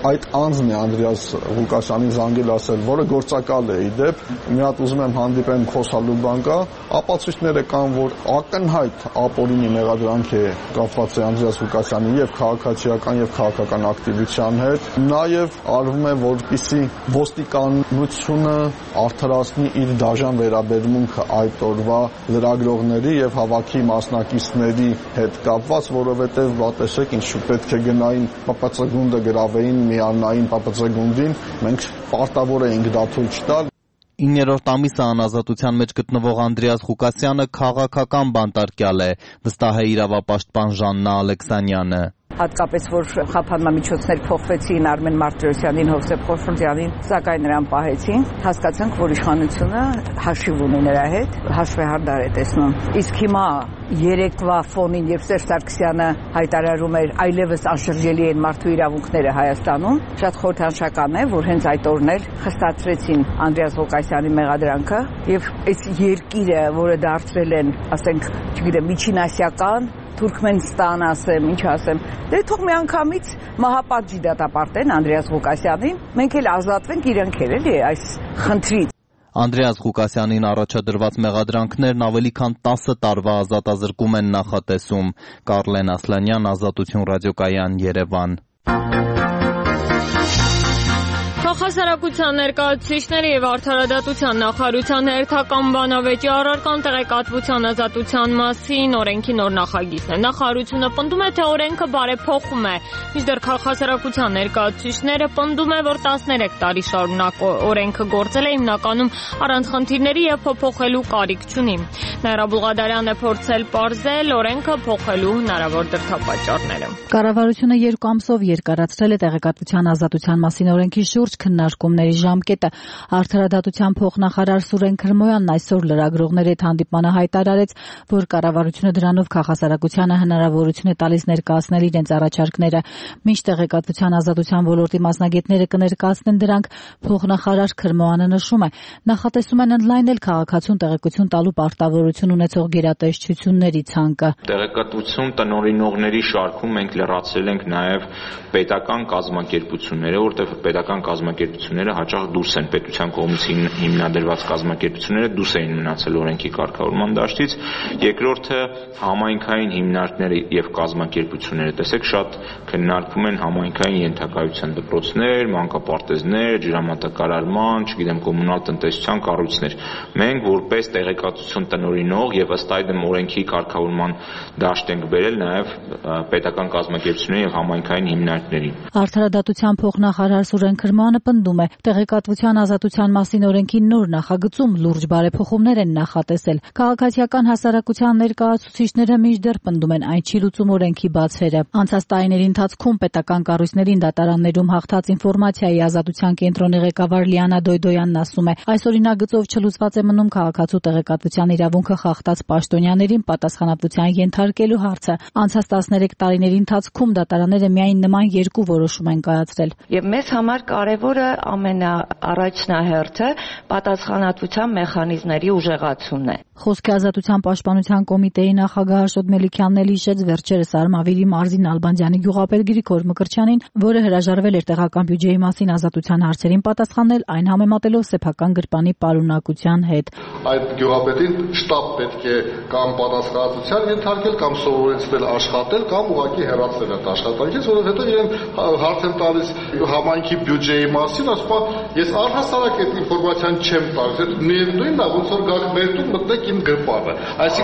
այդ անձն է Անդրեաս Ղուկասյանին զանգել ասել, որը գործակալ է իդեպ, մի հատ ուզում եմ հանդիպեմ խոսալու բան կա, ապացույցները կան, որ ակնհայտ ապօրինի մեղադրանք է կապված է Անդրեաս Ղուկասյանի եւ քաղաքացիական եւ քաղաքական ակտիվության հետ, նաեւ արվում է, որպեսզի ոստիկանությունը արդարացնի իր դաժան վերաբերմունքը այդ օրվա լրագրողների եւ հավաքի մասնակիցների հետ կապված, որովհետեւ տեսեք ինչ պետք է գնային ՊՊՑ գունդը գրավեին միանային ՊՊՑ գունդին, մենք պարտավոր էինք դա թույլ չտալ։ 9-րդ ամիսը անազատության մեջ գտնվող Անդրեաս Ղուկասյանը քաղաքական բանտարկյալ է, վստահ է իրավապաշտպան Ժաննա Ալեքսանյանը։ Հատկապես որ խափանմամիջոցներ փոխվեցին Արմեն Մարտիրոսյանին, Հովսեփ Խորշունցյանին, սակայն նրան պահեցին, հասկացանք, որ իշխանությունը հաշիվ ունի նրա հետ, հաշվեհարդար է տեսնում։ Իսկ հիմա երեկվա ֆոնին, երբ Սերժ Սարգսյանը հայտարարում էր այլևս անշրջելի են մարդու իրավունքները Հայաստանում, շատ խորհրդանշական է, որ հենց այդ օրն էլ խստացրեցին Անդրեաս Ղուկասյանի մեղադրանքը եւ այս երկիրը, որը դարձրել են, ասենք, չգիտեմ, միջինասիական Թուրքմենստան ասեմ, ինչ ասեմ, դե թող մի անգամից մահապատժի դատապարտեն Անդրեաս Ղուկասյանին, մենք էլ ազատվենք իրենք էլի այս խնդրից։ Անդրեաս Ղուկասյանին առաջադրված մեղադրանքներն ավելի քան 10 տարվա ազատազրկում են նախատեսում։ Կարլեն Ասլանյան, Ազատություն ռադիոկայան, Երևան։ Քաղաքասարակության ներկայացուցիչների եւ արդարադատության նախարարության հերթական բանավեճի առարկան տեղեկատվության ազատության մասին օրենքի նոր նախագիծն է։ Նախարարությունը պնդում է, թե օրենքը բարեփոխում է, մինչդեռ քաղաքասարակության ներկայացուցիչները պնդում է, որ 13 տարի շարունակ օրենքը գործել է հիմնականում առանց խնդիրների եւ փոփոխելու կարիք չունի։ Նաիրա Բուլղադարյանը փորձել պարզել օրենքը փոխելու հնարավոր դրդապատճառները։ Կառավարությունը 2 ամսով երկարացրել է տեղեկատվության ազատության մասին օրենքի շուրջ քննարկումների ժամկետը։ Արդարադատության փոխնախարար Սուրեն Քրմոյանն այսօր լրագրողների հետ հանդիպմանը հայտարարեց, որ կառավարությունը դրանով քաղաքասարակությանը հնարավորություն է տալիս ներկայացնել իրենց առաջարկները։ Մինչ տեղեկատվության ազատության ոլորտի մասնագետները կներկայացնեն դրանք, փոխնախարար Քրմոյանը նշում է, նախատեսում են ընդլայնել քաղաքացուն տեղեկություն տալու պարտավորություն ունեցող գերատեսչությունների ցանկը։ Տեղեկատվություն տնօրինողների շարքում մենք լրացրել ենք նաև պետական կազմակերպությունները, որտեղ պետական կազմակերպությունները հաճախ դուրս են պետության կողմից հիմնադրված կազմակերպությունները դուրս էին մնացել օրենքի կարգավորման դաշտից։ Երկրորդը համայնքային հիմնարկները եւ կազմակերպությունները, տեսեք, շատ քննարկվում են համայնքային ենթակայության դպրոցներ, մանկապարտեզներ, ջրամատակարարման, չգիտեմ, կոմունալ տնտեսության կառույցներ։ Մենք որպես տեղեկատվություն տնօրինող եւ ըստ այդմ օրենքի կարգավորման դաշտ ենք բերել նաեւ պետական կազմակերպությունների եւ համայնքային հիմնարկներին։ Արդարադատության փոխնախարար Սուրեն Քրմոյանը պնդում է, տեղեկատվության ազատության մասին օրենքի նոր նախագծում լուրջ բարեփոխումներ են նախատեսել։ Քաղաքացիական հասարակության ներկայացուցիչները մինչդեռ պնդում են, այն չի լուծում օրենքի բացերը։ Անցած տարիների ընթացքում պետական կառույցներին դատարաններում հաղթած ինֆորմացիայի ազատության կենտրոնի ղեկավար Լիանա Դոյդոյանն ասում է, այս օրինագծով չլուծված է մնում քաղաքացու տեղեկատվության իրավունքը խախտած պաշտոնյաներին պատասխանատվության ենթարկելու հարցը։ Անցած 13 տարիների ընթացքում դատարանները միայն նման 2 որոշում են կայացրել։ Եվ մեզ համար կարևորը ամենաառաջնահերթը պատասխանատվության մեխանիզմների ուժեղացումն է։ Խոսքի ազատության պաշտպանության կոմիտեի նախագահ Աշոտ Մելիքյանն էլ հիշեց վերջերս Արմավիրի մարզի Նալբանդյանի գյուղապետ Գրիգոր Մկրտչյանին, որը հրաժարվել էր տեղական բյուջեի մասին ազատության հարցերին պատասխանել, այն համեմատելով սեփական գրպանի պարունակության հետ։ Այդ գյուղապետին շտապ պետք է կամ պատասխանատվության ենթարկել, կամ սովորեցնել աշխատել, կամ ուղղակի հեռացնել այդ աշխատանքից, որովհետև իրեն հարց են տալիս համայնքի բյուջեի մասին, ասում ես առհասարակ այդ ինֆորմացիան չեմ տալիս, այդ միևնույնն է, ոնց որ գաք մեր տուն մտնեք իմ գրպանը։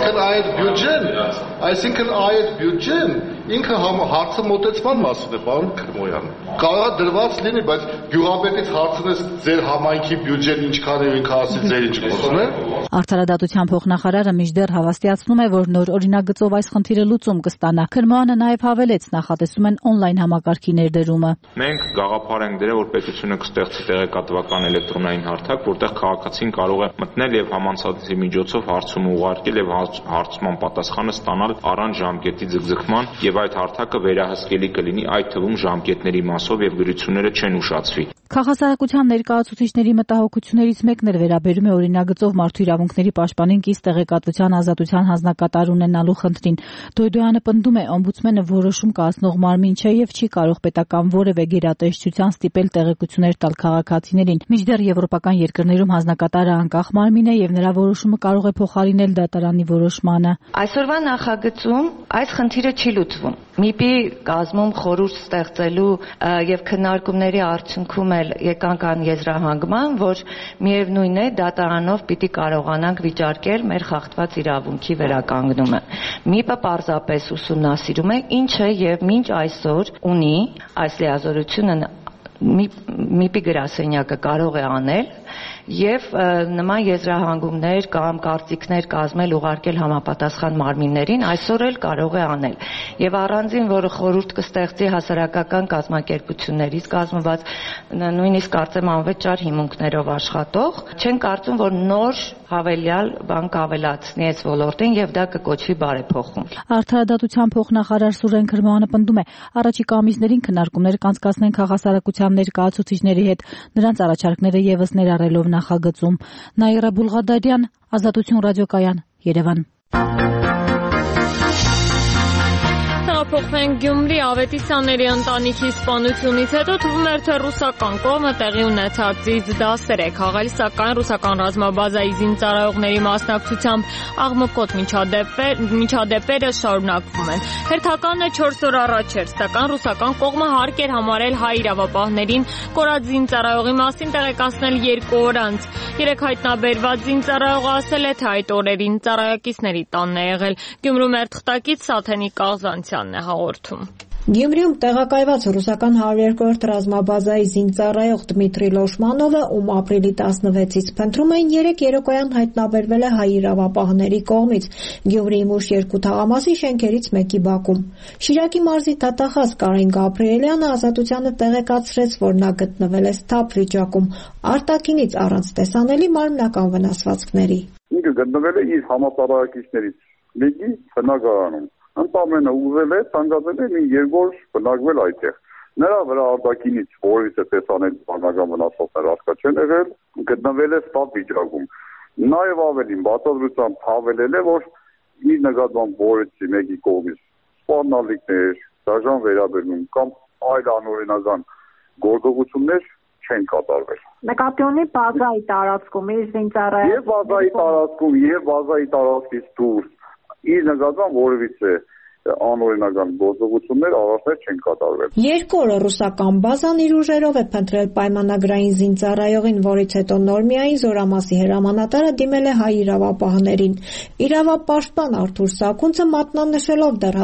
Այսինքն այդ բյուջեն ինքը հարցը մոտեցման մասին է, պարոն Քրմոյան։ Կարող է դրված լինի, բայց գյուղապետից հարցնես ձեր համայնքի բյուջեն ինչքան է, ինքը ասի ձեր ինչ գործն է։ Արդարադատության փոխնախարարը մինչդեռ հավաստիացնում է, որ նոր օրինագծով այս խնդիրը լուծում կստանա։ Քրմոյանը նաև հավելեց, նախատեսում են օնլայն համակարգի ներդրումը։ Մենք գաղափար ենք դրել, որ պետությունը կստեղծի տեղեկատվական էլեկտրոնային հարթակ, որտեղ քաղաքացին կարող է մտնել եւ համանցածի միջոցով հարցում ուղարկել եւ հարցման պատասխանը ստանալ առանց ժամկետի ձգձգման, եւ այդ հարթակը վերահսկելի կլինի, այդ թվում ժամկետների մասով եւ գրությունները չեն ուշացվի։ Քաղաքասարակության ներկայացուցիչների մտահոգություններից մեկն էր վերաբերում է օրինագծով մարդու իրավունքների պաշտպանին կից տեղեկատվության ազատության հանձնակատար ունենալու խնդրին։ Դոյդոյանը պնդում է, օմբուդսմենը որոշում կայացնող մարմին չէ եւ չի կարող պետական որևէ գերատեսչության ստիպել տեղեկություններ տալ քաղաքացիներին։ Մինչդեռ եվրոպական երկրներում հանձնակատարը անկախ մարմին է եւ նրա որոշումը կարող է փոխարինել դատարանի որոշմանը։ Այսօրվա նախագծում այս խնդիրը չի լուծվում։ ՄԻՊ-ի կազմում խորհուրդ ստեղծելու եւ քննարկումների արդյունքում եկանք այն եզրահանգման, որ միևնույն է դատարանով պիտի կարողանանք վիճարկել մեր խախտված իրավունքի վերականգնումը։ ՄԻՊ-ը պարզապես ուսումնասիրում է ինչ է եւ մինչ այսօր ունի այս լիազորությունը ՄԻՊ-ի գրասենյակը կարող է անել եւ նման եզրահանգումներ կամ կարծիքներ կազմել ուղարկել համապատասխան մարմիններին այսօր էլ կարող է անել եւ առանձին որը խորհուրդ կստեղծի հասարակական կազմակերպություններից կազմված նույնիսկ կարծեմ անվճար հիմունքներով աշխատող չեն կարծում որ նոր հավելյալ բան կավելացնի այս ոլորտին եւ դա կկոչվի բարեփոխում։ Արդարադատության փոխնախարար Սուրեն Քրմանը պնդում է առաջիկա ամիսներին քննարկումներ կանցկացնեն քաղաքասարակության ներկայացուցիչների հետ նրանց առաջարկները եւս ներառելով նախագծում։ Նաիրա Բուլղադարյան, Ազատություն ռադիոկայան, Երևան։ Փոխվենք Գյումրի Ավետիսյանների ընտանիքի սպանությունից հետո թվում էր թե ռուսական կողմը տեղի ունեցածից դասեր է քաղել, սակայն ռուսական ռազմաբազայի զինծառայողների մասնակցությամբ աղմկոտ միջադեպերը շարունակվում են։ Հերթականը 4 օր առաջ էր, սակայն ռուսական կողմը հարկ էր համարել հայ իրավապահներին կորած զինծառայողի մասին տեղեկացնել 2 օր անց։ Երեք հայտնաբերված զինծառայողը ասել է, թե այդ օրերին ծառայակիցների տանն է եղել։ Գյումրու մեր թղթակից Սաթենիկ Աղզանցյանն է հաղորդում։ Գյումրիում տեղակայված ռուսական 102-րդ ռազմաբազայի զինծառայող Դմիտրի Լոշմանովը, ում ապրիլի 16-ից փնտրում էին, երեք երեկոյան հայտնաբերվել է հայ իրավապահների կողմից Գյումրիի Մուշ 2 թաղամասի շենքերից մեկի բակում։ Շիրակի մարզի դատախազ Կարեն Գաբրիելյանը Ազատությանը տեղեկացրեց, որ նա գտնվել է սթափ վիճակում, արտաքինից առանց տեսանելի մարմնական վնասվածքների։ Ինքը գտնվել է իր համատարակիչներից մեկի բնակարանում։ Ընդամենը ուզել է, ցանկացել է մի 2 օր բնակվել այդտեղ։ Նրա վրա արտաքինից որևէ տեսանելի բանական վնասվածքներ արկա չեն եղել, գտնվել է սթափ վիճակում։ Նաև ավելին բացատրությամբ հավելել է, որ իր նկատմամբ որևէ մեկի կողմից սպառնալիքներ, դաժան վերաբերում կամ այլ անօրինական գործողություններ չեն կատարվել։ Նկատի ունի բազայի տարածքում իր զինծառայողի եւ բազայի տարածքում եւ բազայի տարածքից դուրս իր նկատմամբ որևէ անօրինական գործողություններ առանձնապես չեն կատարվել։ 2 օր ռուսական բազան իր ուժերով է փնտրել պայմանագրային զինծառայողին, որից հետո Նորմիային Զորամասի հրամանատարը դիմել է հայ իրավապահներին։ Իրավապաշտպան Արթուր Սաքունցը մատնանշելով դեռ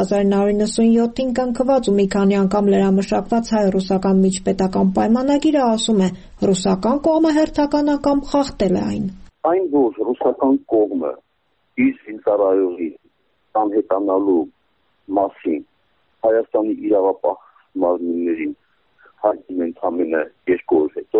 1997-ին կնքված ու մի քանի անգամ լրամշակված հայ-ռուսական միջպետական պայմանագիրը ասում է, ռուսական կողմը հերթական անգամ խախտել է այն։ Այն որ ռուսական կողմը իր զինծառայողի անհետանալու մասին Հայաստանի իրավապահ մարմիններին հայտնում են ամենը 2 օր հետո,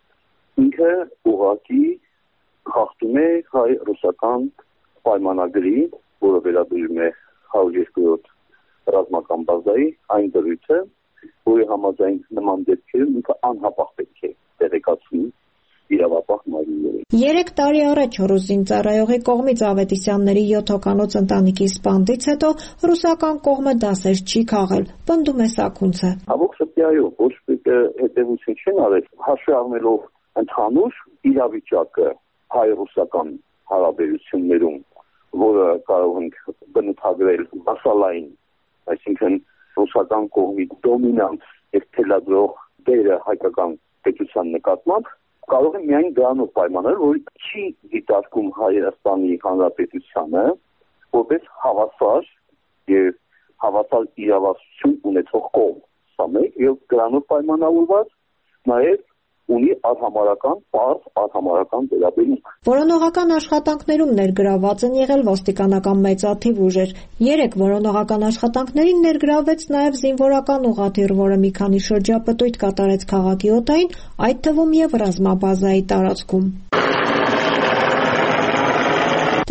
ինքը ուղղակի խախտում է հայ-ռուսական պայմանագրի, որը վերաբերում է 102-րդ ռազմական բազայի այն դրույթը, որի համաձայն նման դեպքերում ինքը անհապաղ պետք է տեղեկացնի իրավապահ մարմիններին։ 3 տարի առաջ ռուս զինծառայողի կողմից Ավետիսյանների 7 հոգանոց ընտանիքի սպանդից հետո ռուսական կողմը դասեր չի քաղել, պնդում է Սաքունցը։ Հավոք սրտի այո, ոչ մեկը հետևություն չեն արել, հաշվի առնելով ընդհանուր իրավիճակը հայ-ռուսական հարաբերություններում, որը կարող ենք բնութագրել վասալային, այսինքն ռուսական կողմի դոմինանտ եւ թելադրող դերը հայկական պետության նկատմամբ կարող է միայն դրանով պայմանել, որ չի դիտարկում Հայաստանի Հանրապետությանը որպես հավասար եւ հավասար իրավասություն ունեցող կողմ։ Սա մեկ եւ դրանով պայմանավորված նաեւ ունի արհամարական, պարզ արհամարական վերաբերմունք։ Որոնողական աշխատանքներում ներգրաված են եղել ոստիկանական մեծաթիվ ուժեր։ 3 որոնողական աշխատանքներին ներգրավվեց նաև զինվորական ուղղաթիռ, որը մի քանի շրջապտույտ կատարեց քաղաքի օդային, այդ թվում եւ ռազմաբազայի տարածքում։ Թեև իսկ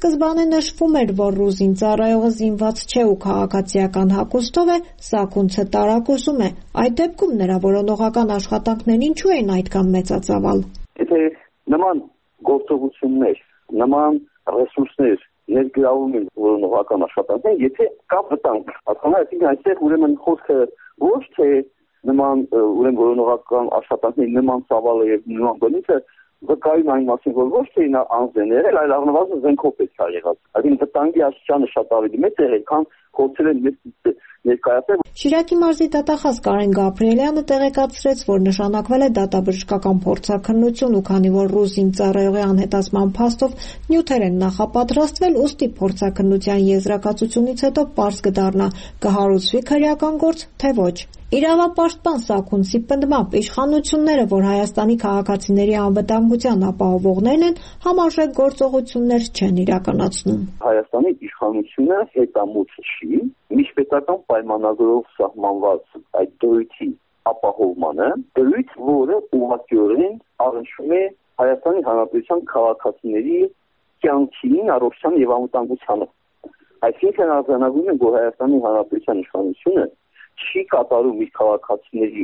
սկզբանե նշվում էր, որ ռուզին ծառայողը զինված չէ ու քաղաքացիական հագուստով է, Սաքունցը տարակուսում է։ Այդ դեպքում նրա որոնողական աշխատանքներն ինչու են այդքան մեծածավալ։ Եթե նման գործողություններ, նման ռեսուրսներ ներգրավում են որոնողական աշխատանքներ, եթե կա վտանգ, այսինքն այստեղ ուրեմն խոսքը ոչ թե նման ուրեմն որոնողական աշխատանքների նման ծավալը եւ նման բնույթը վկայում այն մասին, որ ոչ թե նա անձներ էր, այլ առնվազն զենքով պետք է եղած։ Այսինքն վտանգի աստիճանը շատ ավելի մեծ է, քան փորձել են ներկայացնել։ Շիրակի մարզի դատախազ Կարեն Գաբրիելյանը տեղեկացրեց, որ նշանակվել է դատաբժշկական փորձաքննություն ու քանի որ ռուզին ծառայողի անհետացման փաստով նյութեր են նախապատրաստվել, ուստի փորձաքննության եզրակացությունից հետո պարզ կդառնա կհարուցվի քրեական գործ, թե ոչ։ Իրավապաշտպան Սաքունցի պնդմամբ իշխանությունները, որ Հայաստանի քաղաքացիների անվտանգության ապահովողներն են, համարժեք գործողություններ չեն իրականացնում։ Հայաստանի իշխանությունը հետամուտ չի միջպետական պայմանագրով սահմանված այդ դրույթի ապահովմանը, դրույթ, որը ուղղակիորեն առնչվում է Հայաստանի Հանրապետության քաղաքացիների կյանքին, առողջության եւ անվտանգությանը։ Այսինքն արձանագրում են, որ Հայաստանի Հանրապետության իշխանությունը չի կատարում իր քաղաքացիների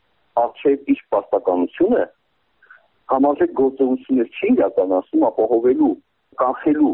առջև իր պարտականությունը, համարժեք գործողություններ չի իրականացնում ապահովելու, կանխելու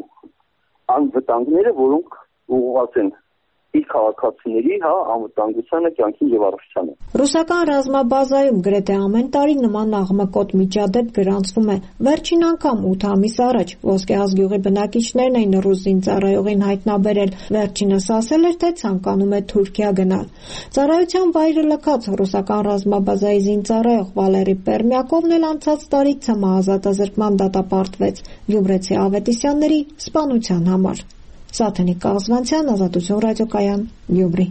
անվտանգները, որոնք ուղղված են իր քաղաքացիների անվտանգությանը, կյանքին եւ առողջությանը։ Ռուսական ռազմաբազայում գրեթե ամեն տարի նման աղմկոտ միջադեպ գրանցվում է։ Վերջին անգամ 8 ամիս առաջ Ոսկեհաս գյուղի բնակիչներն էին ռուզին ծառայողին հայտնաբերել։ Վերջինս ասել էր, թե ցանկանում է Թուրքիա գնալ։ Ծառայության վայրը լքած ռուսական ռազմաբազայի զինծառայող Վալերի Պերմյակովն էլ անցած տարի ՑՄ ազատազրկման դատապարտվեց գյումրեցի Ավետիսյանների սպանության համար։ Սաթենիկ Կազվանցյան, Ազատություն ռադիոկայան, Գյումրի։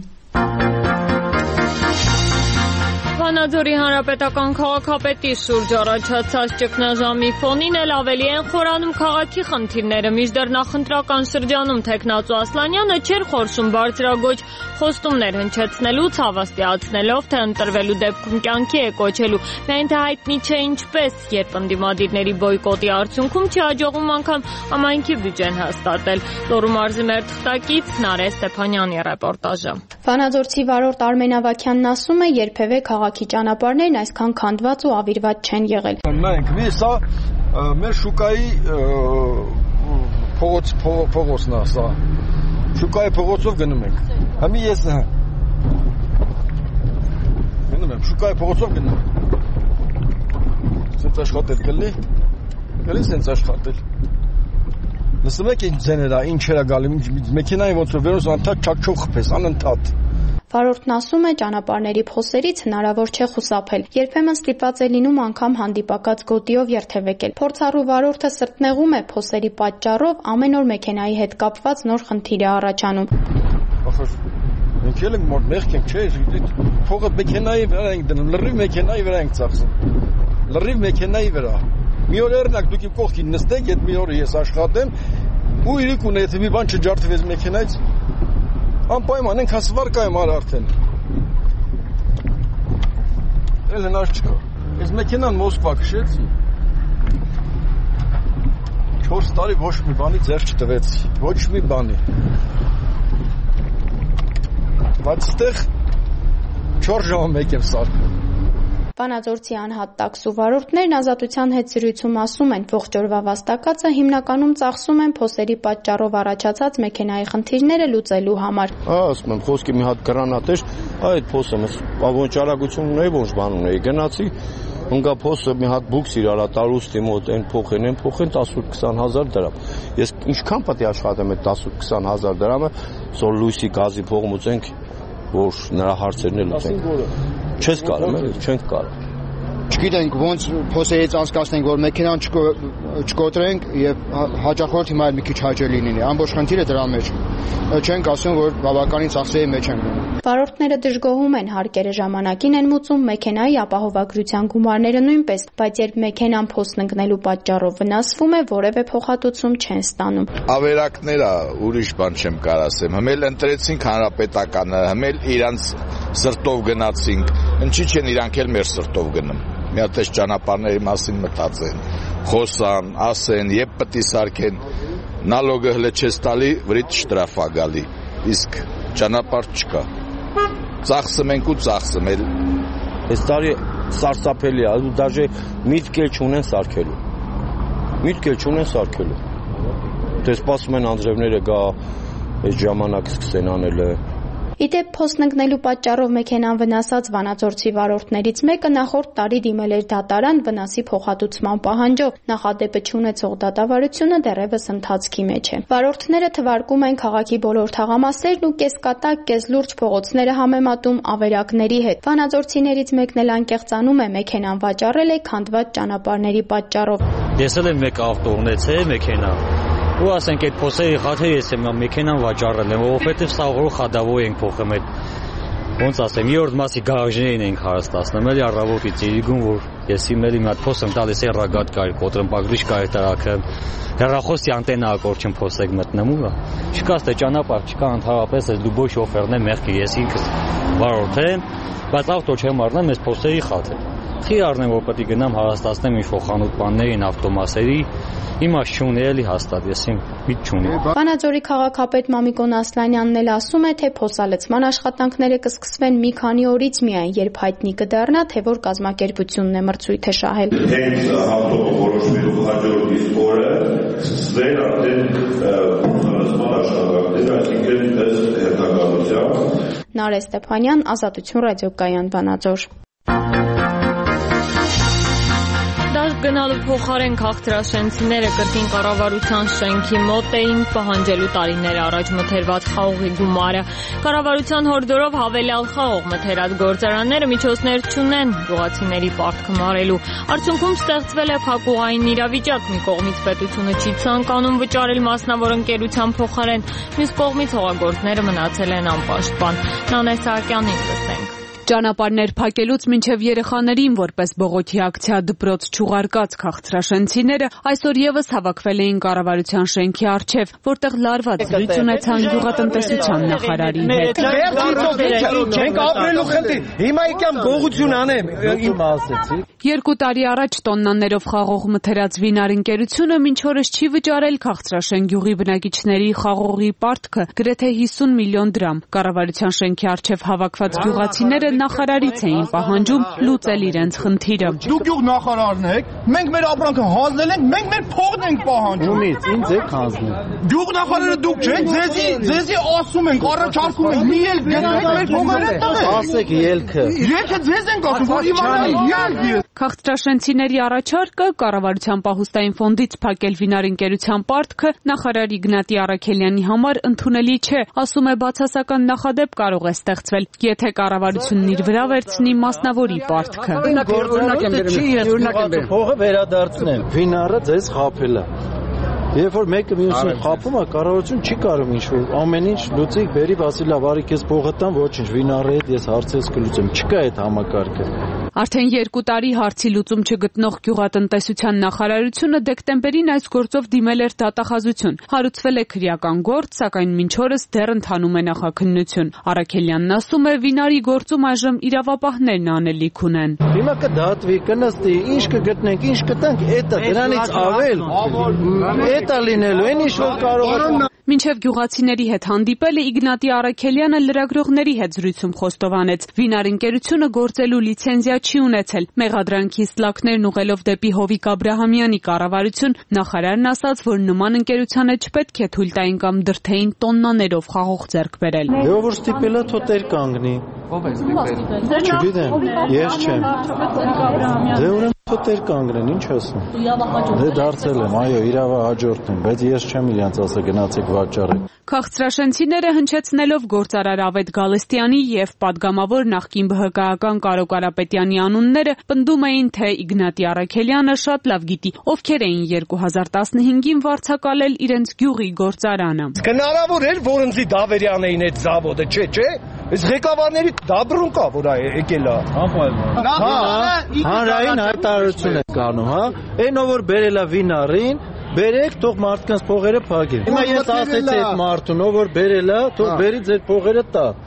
Վանաձորի հանրապետական քաղաքապետի շուրջ առաջացած ճգնաժամի ֆոնին էլ ավելի են խորանում քաղաքի խնդիրները։ Մինչդեռ նախընտրական շրջանում Թեկնածու Ասլանյանը չէր խորշում բարձրագույն խոստումներ հնչեցնելուց, հավաստիացնելով, թե ընտրվելու դեպքում կյանքի է կոչելու։ Միայն թե հայտնի չէ ինչպես, երբ ընդդիմադիրների բոյկոտի արդյունքում չի հաջողում անգամ համայնքի բյուջեն հաստատել։ Լոռու մարզի մեր թղթակից Նարէ Ստեփանյանի ռեպորտաժը։ Վանաձորցի վարորդ Արմեն Ավագյանն ասում է, երբևէ քաղաքի ճանապարհներն այսքան քանդված ու ավիրված չեն եղել։ Մենք սա մեր շուկայի փողոցն է սա։ Շուկայի փողոցով գնում ենք։ Համի ես գնում եմ, շուկայի փողոցով գնում եմ։ Սենց աշխատել գլի սենց աշխատել։ Լսում եք ինչ ձեներա, ինչ էր գալի, մեքենայի ոնց որ վերոս անընդհատ չակչով խփես, անընդհատ։ Վարորդն ասում է, ճանապարհների փոսերից հնարավոր չէ խուսափել։ Երբեմն ստիպված է լինում անգամ հանդիպակաց գոտիով երթևեկել։ Փորձառու վարորդը սրտնեղում է փոսերի պատճառով ամեն օր մեքենայի հետ կապված նոր խնդիր է առաջանում։ Մենք էլ ենք մեղք ենք, չէ՞, փողը մեքենայի վրա ենք դնում, լրիվ մեքենայի վրա ենք ծախսում։ Լրիվ մեքենայի վրա։ Մի օր օրինակ դուք իմ կողքին նստեք, այդ մի օրը ես աշխատեմ, ու իրիկ ունե, եթե մի բան չջարդվեց մեքենայից, անպայման ենք հասվարկայում արդեն։ Էլ հնար չկա։ Այս մեքենան Մոսկվա քշեցի։ 4 տարի ոչ մի բանի ձեռք չտվեցի, ոչ մի բանի։ Բայց ստեղ 4 ժամը մեկ եմ սարքում։ Վանաձորցի անհատ տաքսու վարորդներն Ազատության հետ զրույցում ասում են, ողջ օրվա վաստակածը հիմնականում ծախսում են փոսերի պատճառով առաջացած մեքենայի խնդիրները լուծելու համար։ Ասում եմ, խոսքի մի հատ գրանատ էր, այդ փոսը ոնց արագություն ունեի, ոնց բան ունեի, գնացի, ընկա փոսը մի հատ բուքս իրար տարուստի մոտ այն փոխեն 10-20 հազար դրամ։ Ես ինչքան պետք է աշխատեմ այդ 10-20 հազար դրամը, որ լույսի գազի փողմուծենք, որ նրա հարցերն էլ լուծենք։ Չես կարող, չենք կարող։ Չգիտենք ոնց փոսերից անցկացնենք, որ մեքենան չկոտրենք եւ հաճախորդ հիմա էլ մի քիչ հաճելի լինի։ Ամբողջ խնդիրը դրա մեջ է։ Չենք ասում, որ բավականին ծախսերի մեջ են գնում։ Վարորդները դժգոհում են, հարկերը ժամանակին են մուծում, մեքենայի ապահովագրության գումարները նույնպես, բայց երբ մեքենան փոսն ընկնելու պատճառով վնասվում է, որևէ փոխհատուցում չեն ստանում։ Ավերակները ուրիշ բան չեմ կարող ասեմ։ Հմել ընտրեցինք հանրապետականը, հմել իրանց սրտով գնացինք։ Ինչի՞ չեն իրանք էլ մեր սրտով գնում։ Մի հատ էս ճանապարհների մասին մտածեն, խոսան, ասեն, երբ պետք է սարքեն, նալոգը հլը չես տալի, վրիտ շտրաֆ ա գալի։ Իսկ ճանապարհ չկա։ Ծախսում ենք ու ծախսում էլ։ Այս տարի սարսափելի է, ու դաժե միտք էլ չունեն սարքելու։ Միտք էլ չունեն սարքելու։ Դե սպասում են անձրևները գա այս ժամանակ սկսեն անելը։ Իդեպ փոստ ընկնելու պատճառով մեքենան վնասած վանաձորցի վարորդներից մեկը նախորդ տարի դիմել էր դատարան վնասի փոխհատուցման պահանջով։ Նախադեպը չունեցող դատավարությունը դեռևս ընթացքի մեջ է։ Վարորդները թվարկում են քաղաքի բոլոր թաղամասերն ու կեսկատակ, կեսլուրջ փողոցները համեմատում ավերակների հետ։ Վանաձորցիներից մեկն էլ անկեղծանում է, մեքենան վաճառել է քանդված ճանապարհների պատճառով։ Տեսել եմ մեկ ավտո ունեցել մեքենա։ Ու ասենք այդ փոսերի խաթը ես եմ մեքենան վաճառել եմ, որովհետև սա որ խադավոյ ենք փոխում այդ ոնց ասեմ, երրորդ մասի գարաժներին ենք հարստացնում, էլի առավոտից իրիկուն, որ ես իմելի մի հատ փոս եմ տալիս ռագատ կար, կոտրմպագրիչ կար տարակը, հեռախոսի անտենա ակորչին փոս եք մտնում ու չկա ստե ճանապարհ, չկա ընդհանրապես այս դուբոյ շոֆերն է մեղքի, ես ինքս վարորդ եմ, բայց ավտո չեմ առնեմ, այս փոսերի խաթը։ Խի առնեմ, որ պետք է գնամ հարստացնեմ ինչ-որ խանութ բաններին, ավտոմասերի, իմաստ չունի էլի հաստատ, ես իմ միտ չունի։ Վանաձորի քաղաքապետ Մամիկոն Ասլանյանն էլ ասում է, թե փոսալցման աշխատանքները կսկսվեն մի քանի օրից միայն, երբ հայտնի կդառնա, թե որ կազմակերպությունն է մրցույթը շահել։ Հենց հաղթողը որոշվելու հաջորդ իսկ օրը սկսվել արդեն փոսալցման աշխատանքները, այսինքն ըստ հերթականության։ Նարէ Ստեփանյան, Ազատություն ռադիոկայան, Վանաձոր։ Դաշտ գնալու փոխարեն քաղաքացիները կրկին կառավարության շենքի մոտ էին պահանջելու տարիներ առաջ մթերված խաղողի գումարը։ Կառավարության հորդորով հավելյալ խաղող մթերած գործարանները միջոցներ չունեն գյուղացիների պարտքը մարելու։ Արդյունքում ստեղծվել է փակուղային իրավիճակ։ Մի կողմից պետությունը չի ցանկանում վճարել մասնավոր ընկերության փոխարեն, մյուս կողմից հողագործները մնացել են անպաշտպան։ Նանե Սահակյանին լսենք։ Ճանապարհներ փակելուց մինչև երեխաներին որպես բողոքի ակցիա դպրոց չուղարկած քաղցրաշենցիները այսօր եւս հավաքվել էին կառավարության շենքի առջև, որտեղ լարված զրույց ունեցան գյուղատնտեսության նախարարի հետ։ Մենք ապրելու խնդիր։ Հիմա եկամ գողություն անեմ, իմ ասեցի։ 2 տարի առաջ տոննաներով խաղող մթերած վինար ընկերությունը մինչ օրս չի վճարել քաղցրաշեն գյուղի բնակիչների խաղողի պարտքը գրեթե 50 միլիոն դրամ։ Կառավարության շենքի առջև հավաքված գյուղացիները նախարարից էին պահանջում լուծել իրենց խնդիրը։ Դուք գյուղ նախարարն եք, մենք մեր ապրանքը հանձնել ենք, մենք մեր փողն ենք պահանջում։ Ումից, ինձ եք հանձնել։ Գյուղ նախարարը դուք չեք, ձեզի ասում ենք, առաջարկում ենք, մի ելք գնանք մեր փողերը տղեր։ Ասեք ելքը։ Ելքը ձեզ ենք ասում, որ իմանալ ելք։ Քաղցրաշենցիների առաջարկը կառավարության պահուստային ֆոնդից փակել վինար ընկերության պարտքը նախարար Իգնատի Առաքելյանի համար ընդունելի չէ, ասում է բացասական նախադեպ կարող է ստեղծվել, եթե կառավարությունն իր վրա վերցնի մասնավորի պարտքը։ Փողը վերադարձնել, վինարը ձեզ խաբել է։ Երբ որ մեկը մյուսին խաբում է, կառավարություն չի կարող ինչ-որ ամեն ինչ լուծի, բերի Վասիլա, վարի քեզ փողը տան, ոչինչ, վինարի հետ ես հարցերս կլուծեմ, չկա այդ համակարգը։ Արդեն 2 տարի հարցի լուծում չգտնող գյուղատնտեսության նախարարությունը դեկտեմբերին այս գործով դիմել էր դատախազություն։ Հարուցվել է քրեական գործ, սակայն մինչ օրս դեռ ընթանում է նախաքննություն։ Առաքելյանն ասում է, վինարի գործում այժմ իրավապահներն անելիք ունեն։ Հիմա կդատվի, կնստի, ինչ կգտնենք, ինչ կտանք, էտա դրանից ավել, էտա լինելու, այն ինչ որ կարող է։ Մինչև գյուղացիների հետ հանդիպելը Իգնատի Առաքելյանը լրագրողների հետ զրույցում խոստովանեց. վինար ընկերությունը գործելու լիցենզիա չի ունեցել։ Մեղադրանքի սլաքներն ուղղելով դեպի Հովիկ Աբրահամյանի կառավարություն, նախարարն ասաց, որ նման ընկերությանը չպետք է թույլ տային կամ դրթեին տոննաներով խաղող ձեռք բերել։ Դե ով ստիպել է թո տեր կանգնի։ Ով է ստիպել։ Չգիտեմ, ես չեմ։ Դե ուրեմն թո տեր կանգնեն, ինչ ասում։ Դե դարձել եմ, այո, իրավահաջորդն եմ, բայց ես չեմ իրանց ասա գնացեք վաճառեք։ Քաղցրաշենցիները հնչեցնելով գործարար Ավետ Գալստյանի եւ падգամավոր նախկին ԲՀԿ-ական Կարո Կարապետյանի անունները պնդում էին, թե Իգնատի Առաքելյանը շատ լավ գիտի, ովքեր էին 2015-ին վարձակալել իրենց գյուղի գործարանը։ Հնարավոր էր, որ ինձի Դավերյանն այդ զավոդը, չէ։ Այս ղեկավարների դաբրուն կա, որ եկել է։ Հանրային հայտարարություն է կանում, հա։ Այն ով որ բերել է վինարին, բերեք, թող մարդկանց փողերը փակեն։ Հիմա ես ասեցի այդ մարդուն, ով որ բերել է, թող բերի ձեր փողերը տա։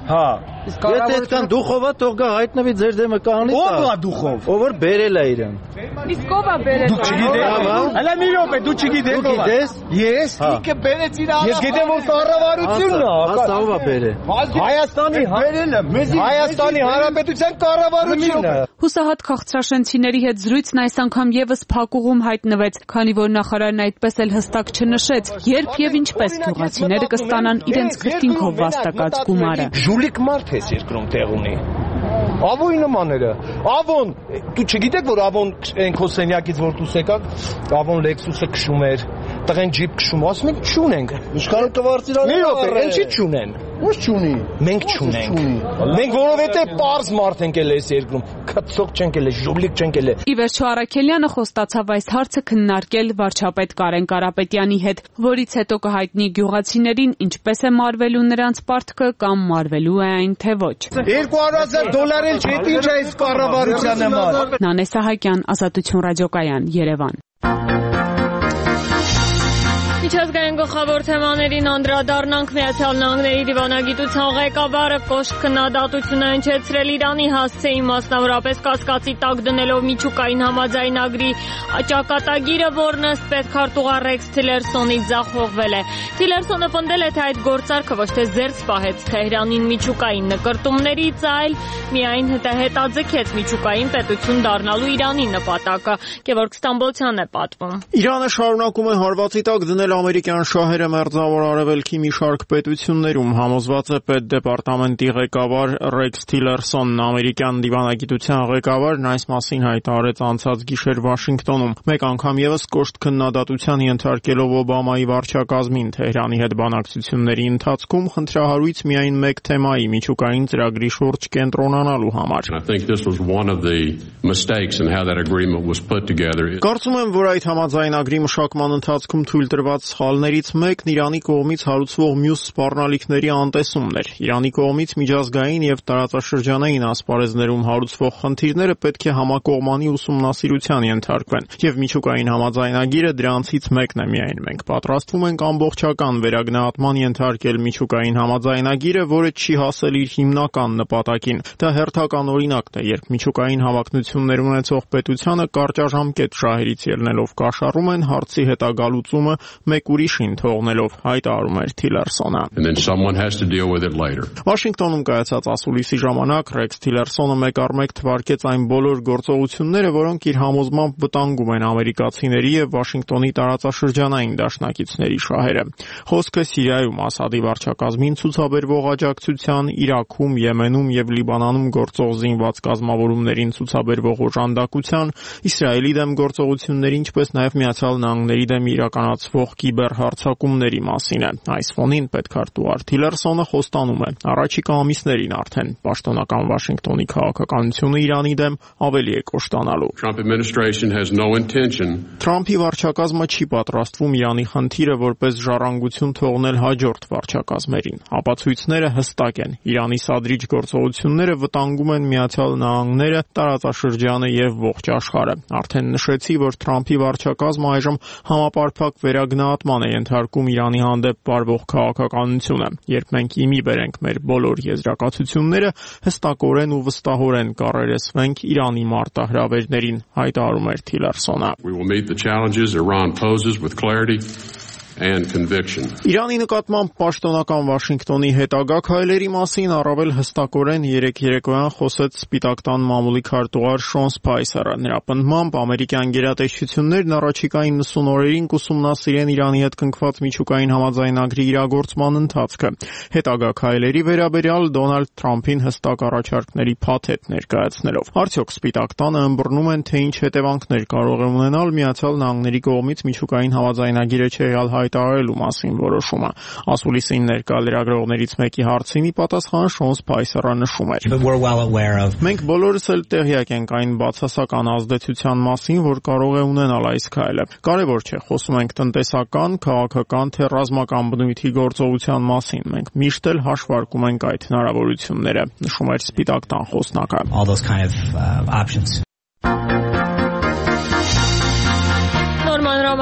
Հա։ Եթե այդքան դուխով է, թող գա հայտնվի ձեր դեմը կանի։ Ո՞վ է դուխով։ Ով որ բերել է իրեն։ Իսկ ով է բերել։ Դու չգիտես։ Հələ մի րոպե, դու չգիտես ով է։ Ես ինքը բերեց իր արավ։ Ես գիտեմ որ կառավարությունն է։ Հասա ով է բերել։ Հայաստանի բերել է։ Հայաստանի Հանրապետության կառավարությունը։ Հուսահատ քաղցրաշենցիների հետ զրույցն այս անգամ եւս փակուղում հայտնվեց, քանի որ նախարարն այդպես էլ հստակ չնշեց, երբ եւ ինչպես գյուղացիները կստանան իրենց քրտինքով վաստակած գումարը։ Ժուլիկ մարդ է երկրում տեղ ունի։ Ավոյի նմաները։ Ավոն, դու չգիտեք որ Ավոն այն քո սենյակից որ դուս եկաք, Ավոն Lexus-ը քշում էր, տղեն ջիպ քշում, ասում ենք չունենք։ Ինչքան կվարձիրան։ Մի րոպե, ինչի չունեն։ Ո՞չ չունի։ Մենք չունենք։ Մենք որովհետեւ པարզ մարդ ենք էլ այս երկրում։ Քծող չենք էլ, ժուլիկ չենք էլ։ Ի վերջո Արաքելյանը խոստացավ այս հարցը քննարկել վարչապետ Կարեն Կարապետյանի հետ, որից հետո կհայտնի գյուղացիներին ինչպես է մարվելու նրանց պարտքը կամ մարվելու է այն թե ոչ։ $200,000 էլ չէ, ինչ է այս կառավարության համար։ Նանե Սահակյան, Ազատություն ռադիոկայան, Երևան։ Միջազգային գլխավոր թեմաներին անդրադառնանք Միացյալ Նահանգների դիվանագիտության ղեկավարը կոշտ քննադատություն է հնչեցրել Իրանի հասցեին, մասնավորապես կասկածի տակ դնելով միջուկային համաձայնագրի ճակատագիրը, որն ըստ պետքարտուղար Ռեքս Թիլերսոնի ձախողվել է։ Թիլերսոնը պնդել է, թե այդ գործարքը ոչ թե զերծ պահեց Թեհրանին միջուկային նկրտումներից, այլ միայն հետաձգեց միջուկային պետություն դառնալու Իրանի նպատակը։ Գևորգ Ստամբոլցյանն է պատմում։ Իրանը շարունակում է հարվածի տակ դնել ամերիկյան շահերը մերձավոր արևելքի մի շարք պետություններում, համոզված է պետդեպարտամենտի ղեկավար Ռեքս Թիլերսոնն։ Ամերիկյան դիվանագիտության ղեկավարն այս մասին հայտարարեց անցած գիշեր Վաշինգտոնում, մեկ անգամ եւս կոշտ քննադատության ենթարկելով Օբամայի վարչակազմին Թեհրանի հետ բանակցությունների ընթացքում խնդրահարույց միայն մեկ թեմայի՝ միջուկային ծրագրի շուրջ կենտրոնանալու համար։ Կարծում եմ, որ այդ համաձայնագրի մշակման ընթացքում թույլ տրված սխալներից մեկն Իրանի կողմից հարուցվող մյուս սպառնալիքների անտեսումն էր։ Իրանի կողմից միջազգային եւ տարածաշրջանային ասպարեզներում հարուցվող խնդիրները պետք է համակողմանի ուսումնասիրության ենթարկվեն, եւ միջուկային համաձայնագիրը դրանցից մեկն է միայն։ Մենք պատրաստվում ենք ամբողջական վերագնահատման ենթարկել միջուկային համաձայնագիրը, որը չի հասել իր հիմնական նպատակին։ Դա հերթական օրինակն է, երբ միջուկային հավակնություններ ունեցող պետությանը կարճաժամկետ շահերից ելնելով կաշառում են հարցի հետագալուծումը մեկ ուրիշին թողնելով, հայտարարում էր Թիլերսոնը։ Վաշինգտոնում կայացած ասուլիսի ժամանակ Ռեքս Թիլերսոնը մեկ առ մեկ թվարկեց այն բոլոր գործողությունները, որոնք իր համոզմամբ վտանգում են ամերիկացիների եւ Վաշինգտոնի տարածաշրջանային դաշնակիցների շահերը։ Խոսքը Սիրիայում Ասադի վարչակազմին ցուցաբերվող աջակցության, Իրաքում, Եմենում եւ Լիբանանում գործող զինված կազմավորումներին ցուցաբերվող օժանդակության, Իսրայելի դեմ գործողությունների, ինչպես նաեւ Միացյալ Նահանգների դեմ իրականացվող կիբերհարձակումների մասին է։ Այս ֆոնին պետքարտուղար Թիլերսոնը խոստանում է, առաջիկա ամիսներին արդեն պաշտոնական Վաշինգտոնի քաղաքականությունը Իրանի դեմ ավելի է կոշտանալու։ Թրամփի վարչակազմը չի պատրաստվում Իրանի խնդիրը որպես ժառանգություն թողնել հաջորդ վարչակազմերին։ Ապացույցները հստակ են։ Իրանի սադրիչ գործողությունները վտանգում են Միացյալ Նահանգները, տարածաշրջանը եւ ողջ աշխարհը։ Արդեն նշեցի, որ Թրամփի վարչակազմը այժմ համապարփակ վերագնահատման է ենթարկում Իրանի հանդեպ վարվող քաղաքականությունը։ Երբ մենք իմի բերենք մեր բոլոր եզրակացությունները, հստակորեն ու վստահորեն կառերեսվենք Իրանի մարտահրավերներին, հայտարարում էր Թիլերսոնը։ Իրանի նկատմամբ պաշտոնական Վաշինգտոնի հետագա քայլերի մասին առավել հստակորեն երեկ երեկոյան խոսեց Սպիտակ տան մամուլի քարտուղար Շոն Սփայսերը։ Նրա պնդմամբ ամերիկյան գերատեսչություններն առաջիկա 90 օրերին կուսումնասիրեն Իրանի հետ կնքված միջուկային համաձայնագրի իրագործման ընթացքը։ Հետագա քայլերի վերաբերյալ Դոնալդ Թրամփին հստակ առաջարկների փաթեթ ներկայացնելով։ Արդյոք Սպիտակ տանը ըմբռնում են, թե ինչ հետևանքներ կարող է ունենալ Միացյալ Նահանգների կողմից միջուկային համաձայնագիրը չեղյալ հայտարարելու մասին որոշումը։ Ասուլիսին ներկա լրագրողներից մեկի հարցին ի պատասխան Շոն Սփայսերը նշում էր. Մենք բոլորս էլ տեղյակ ենք այն բացասական ազդեցության մասին, որ կարող է ունենալ այս քայլը։ Կարևոր չէ, խոսում ենք տնտեսական, քաղաքական թե ռազմական բնույթի գործողության մասին։ Մենք միշտ էլ հաշվարկում ենք այդ հնարավորությունները, նշում էր Սպիտակ տան խոսնակը։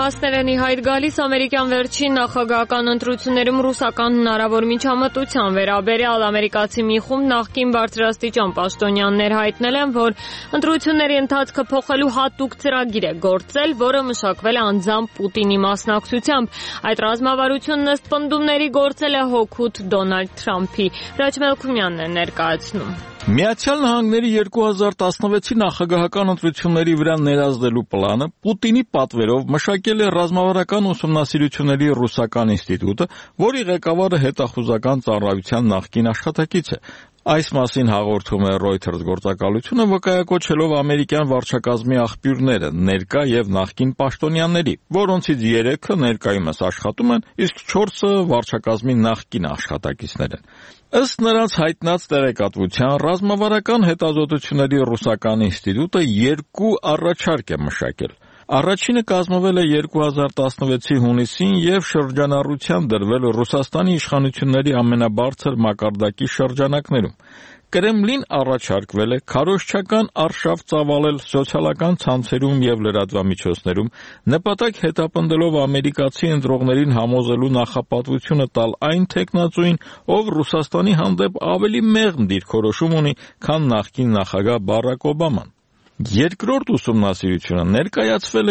մասներն ի հայտ գալիս ամերիկյան վերջին նախագահական ընտրություններում ռուսական հնարավոր միջամտության վերաբերյալ ամերիկացի մի խումբ նախկին բարձրաստիճան պաշտոնյաներ հայտնել են, որ ընտրությունների ընթացքը փոխելու հատուկ ծրագիր է գործել, որը մշակվել է անձամբ Պուտինի մասնակցությամբ։ Այդ ռազմավարությունն ըստ պնդումների գործել է հօգուտ Դոնալդ Թրամփի։ Ռաջ Մելքումյանն է ներկայացնում։ Միացյալ Նահանգների 2016-ի նախագահական ընտրությունների վրա ներազդելու պլանը Պուտինի պատվերով մշակել է ռազմավարական ուսումնասիրությունների ռուսական ինստիտուտը, որի ղեկավարը հետախուզական ծառայության նախկին աշխատակից է։ Այս մասին հաղորդում է Reuters գործակալությունը, վկայակոչելով ամերիկյան վարչակազմի աղբյուրները ներկա եւ նախկին պաշտոնյաների, որոնցից 3-ը ներկայումս աշխատում են, իսկ 4-ը վարչակազմի նախկին աշխատակիցներ են։ Ըստ նրանց հայտնած տեղեկատվության, ռազմավարական հետազոտությունների ռուսական ինստիտուտը 2 առաջարկ է մշակել։ Առաջինը կազմվել է 2016-ի հունիսին եւ շրջանառության դրվել Ռուսաստանի իշխանությունների ամենաբարձր մակարդակի շրջանակներում։ Կրեմլին առաջարկվել է քարոզչական արշավ ծավալել սոցիալական ցանցերում եւ լրատվամիջոցներում, նպատակ հետապնդելով ամերիկացի ընտրողներին համոզելու նախապատվությունը տալ այն տեխնացուին, ով Ռուսաստանի հանդեպ ավելի մեղմ դիրքորոշում ունի, քան նախկին նախագահ Բարակ Օբաման։ Երկրորդ ուսումնասիրությունը ներկայացվել է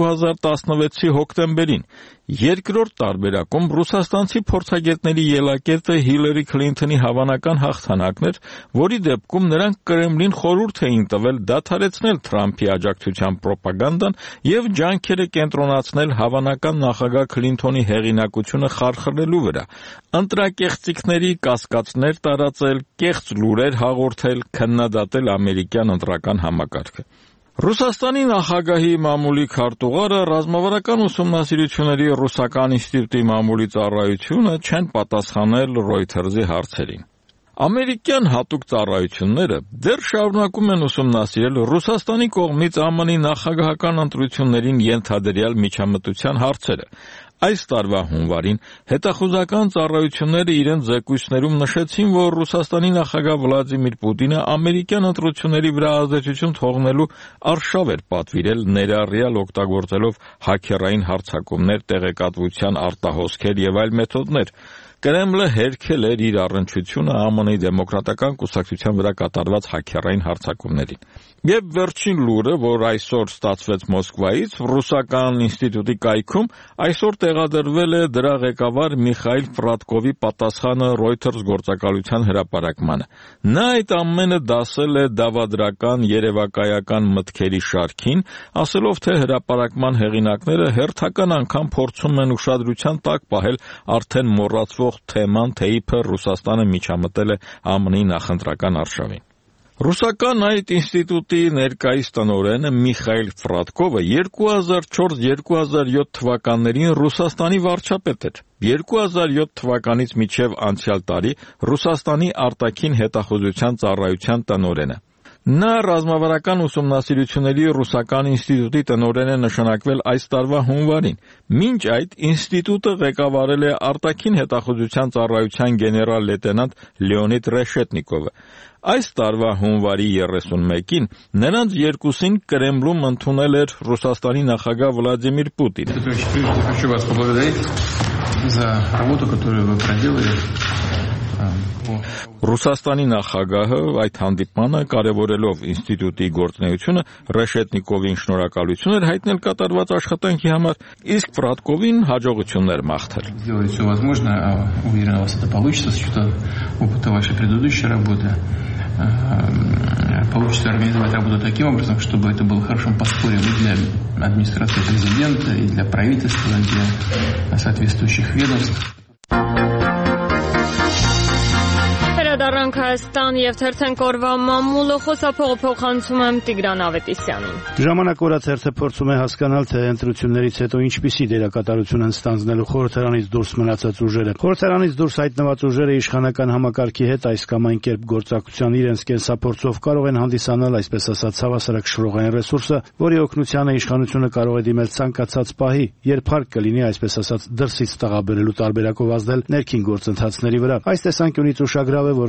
2016-ի հոկտեմբերին։ Երկրորդ տարբերակում ռուսաստանցի փորձագետների ելակետը Հիլարի Քլինթոնի հավանական հաղթանակն էր, որի դեպքում նրանք Կրեմլին խորհուրդ էին տվել դադարեցնել Թրամփի աջակցության պրոպագանդան եւ ջանքերը կենտրոնացնել հավանական նախագահ Քլինթոնի հեղինակությունը խարխլելու վրա, ընտրակեղծիքների կասկածներ տարածել, կեղծ լուրեր հաղորդել, քննադատել ամերիկյան ընտրական համակարգը։ Ռուսաստանի նախագահի մամուլի քարտուղարը ռազմավարական ուսումնասիրությունների ռուսական ինստիտուտի մամուլի ծառայությունը չեն պատասխանել Reuters-ի հարցերին։ Ամերիկյան հատուկ ծառայությունները դեռ շարունակում են ուսումնասիրել Ռուսաստանի կողմից ԱՄՆ-ի նախագահական ընտրություններին ենթադրյալ միջամտության հարցերը։ Այս տարվա հունվարին հետախուզական ծառայությունները իրենց զեկույցներում նշեցին, որ Ռուսաստանի նախագահ Վլադիմիր Պուտինը ամերիկյան ընտրությունների վրա ազդեցություն թողնելու արշավ էր պատվիրել, ներառյալ օգտագործելով հաքերային հարձակումներ, տեղեկատվության արտահոսքեր եւ այլ մեթոդներ։ Կրեմլը հերքել էր իր առնչությունը ԱՄՆ-ի դեմոկրատական կուսակցության վրա կատարված հաքերային հարձակումներին։ Եվ վերջին լուրը, որ այսօր ստացվեց Մոսկվայից, ռուսական ինստիտուտի կայքում այսօր տեղադրվել է դրա ղեկավար Միխայիլ Ֆրատկովի պատասխանը Reuters գործակալության հրապարակմանը։ Նա այդ ամենը դասել է դավադրական երևակայական մտքերի շարքին, ասելով, թե հրապարակման հեղինակները հերթական անգամ փորձում են ուշադրության տակ պահել արդեն մոռացվող թեման, թե իբր Ռուսաստանը միջամտել է ԱՄՆ-ի նախընտրական արշավին։ Ռուսական այդ ինստիտուտի ներկայիս տնօրենը Միխայիլ Ֆրատկովը 2004-2007 թվականներին Ռուսաստանի վարչապետ էր։ 2007 թվականից մինչև անցյալ տարի Ռուսաստանի արտաքին հետախուզության ծառայության տնօրենը։ Նա ռազմավարական ուսումնասիրությունների ռուսական ինստիտուտի տնօրեն է նշանակվել այս տարվա հունվարին։ Մինչ այդ ինստիտուտը ղեկավարել է արտաքին հետախուզության ծառայության գեներալ լեյտենանտ Լեոնիդ Ռեշետնիկովը։ Այս տարվա հունվարի 31-ին նրանց երկուսին Կրեմլում ընդունել էր Ռուսաստանի նախագահ Վլադիմիր Պուտինը։ Хочу вас поблагодарить за работу, которую вы проделали. Ռուսաստանի նախագահը այդ հանդիպմանը կարևորելով ինստիտուտի գործունեությունը Ռեշետնիկովին շնորհակալություն էր հայտնել կատարված աշխատանքի համար, իսկ Ֆրատկովին հաջողություններ մաղթել։ Сделать все возможное, уверен, у вас это получится с учетом опыта вашей предыдущей работы. Получится организовать работу таким образом, чтобы это было хорошим подспорьем и для администрации президента, и для правительства, и для соответствующих ведомств. Դառնանք Հայաստան եւ թերթենք օրվա մամուլը խոսափողը փոխանցում եմ Տիգրան Ավետիսյանին։ Ժամանակ օրած հերթը փորձում է հասկանալ, թե ընտրություններից հետո ինչպիսի դերակատարություն են ստանձնելու խորհրդարանից դուրս մնացած ուժերը։ Խորհրդարանից դուրս հայտնված ուժերը իշխանական համակարգի հետ այս կամ այն կերպ գործակցության իրենց կենսափորձով կարող են հանդիսանալ, այսպես ասած, հավասարակշռողային ռեսուրսը, որի օգնությանը իշխանությունը կարող է դիմել ցանկացած պահի, երբ հարկ կլինի, այսպես ասած, դրսից տղաբերելու տարբերակով ազդել ներքին գործընթացների վրա։ Այս տեսանկյունից ուշագրավ է, որ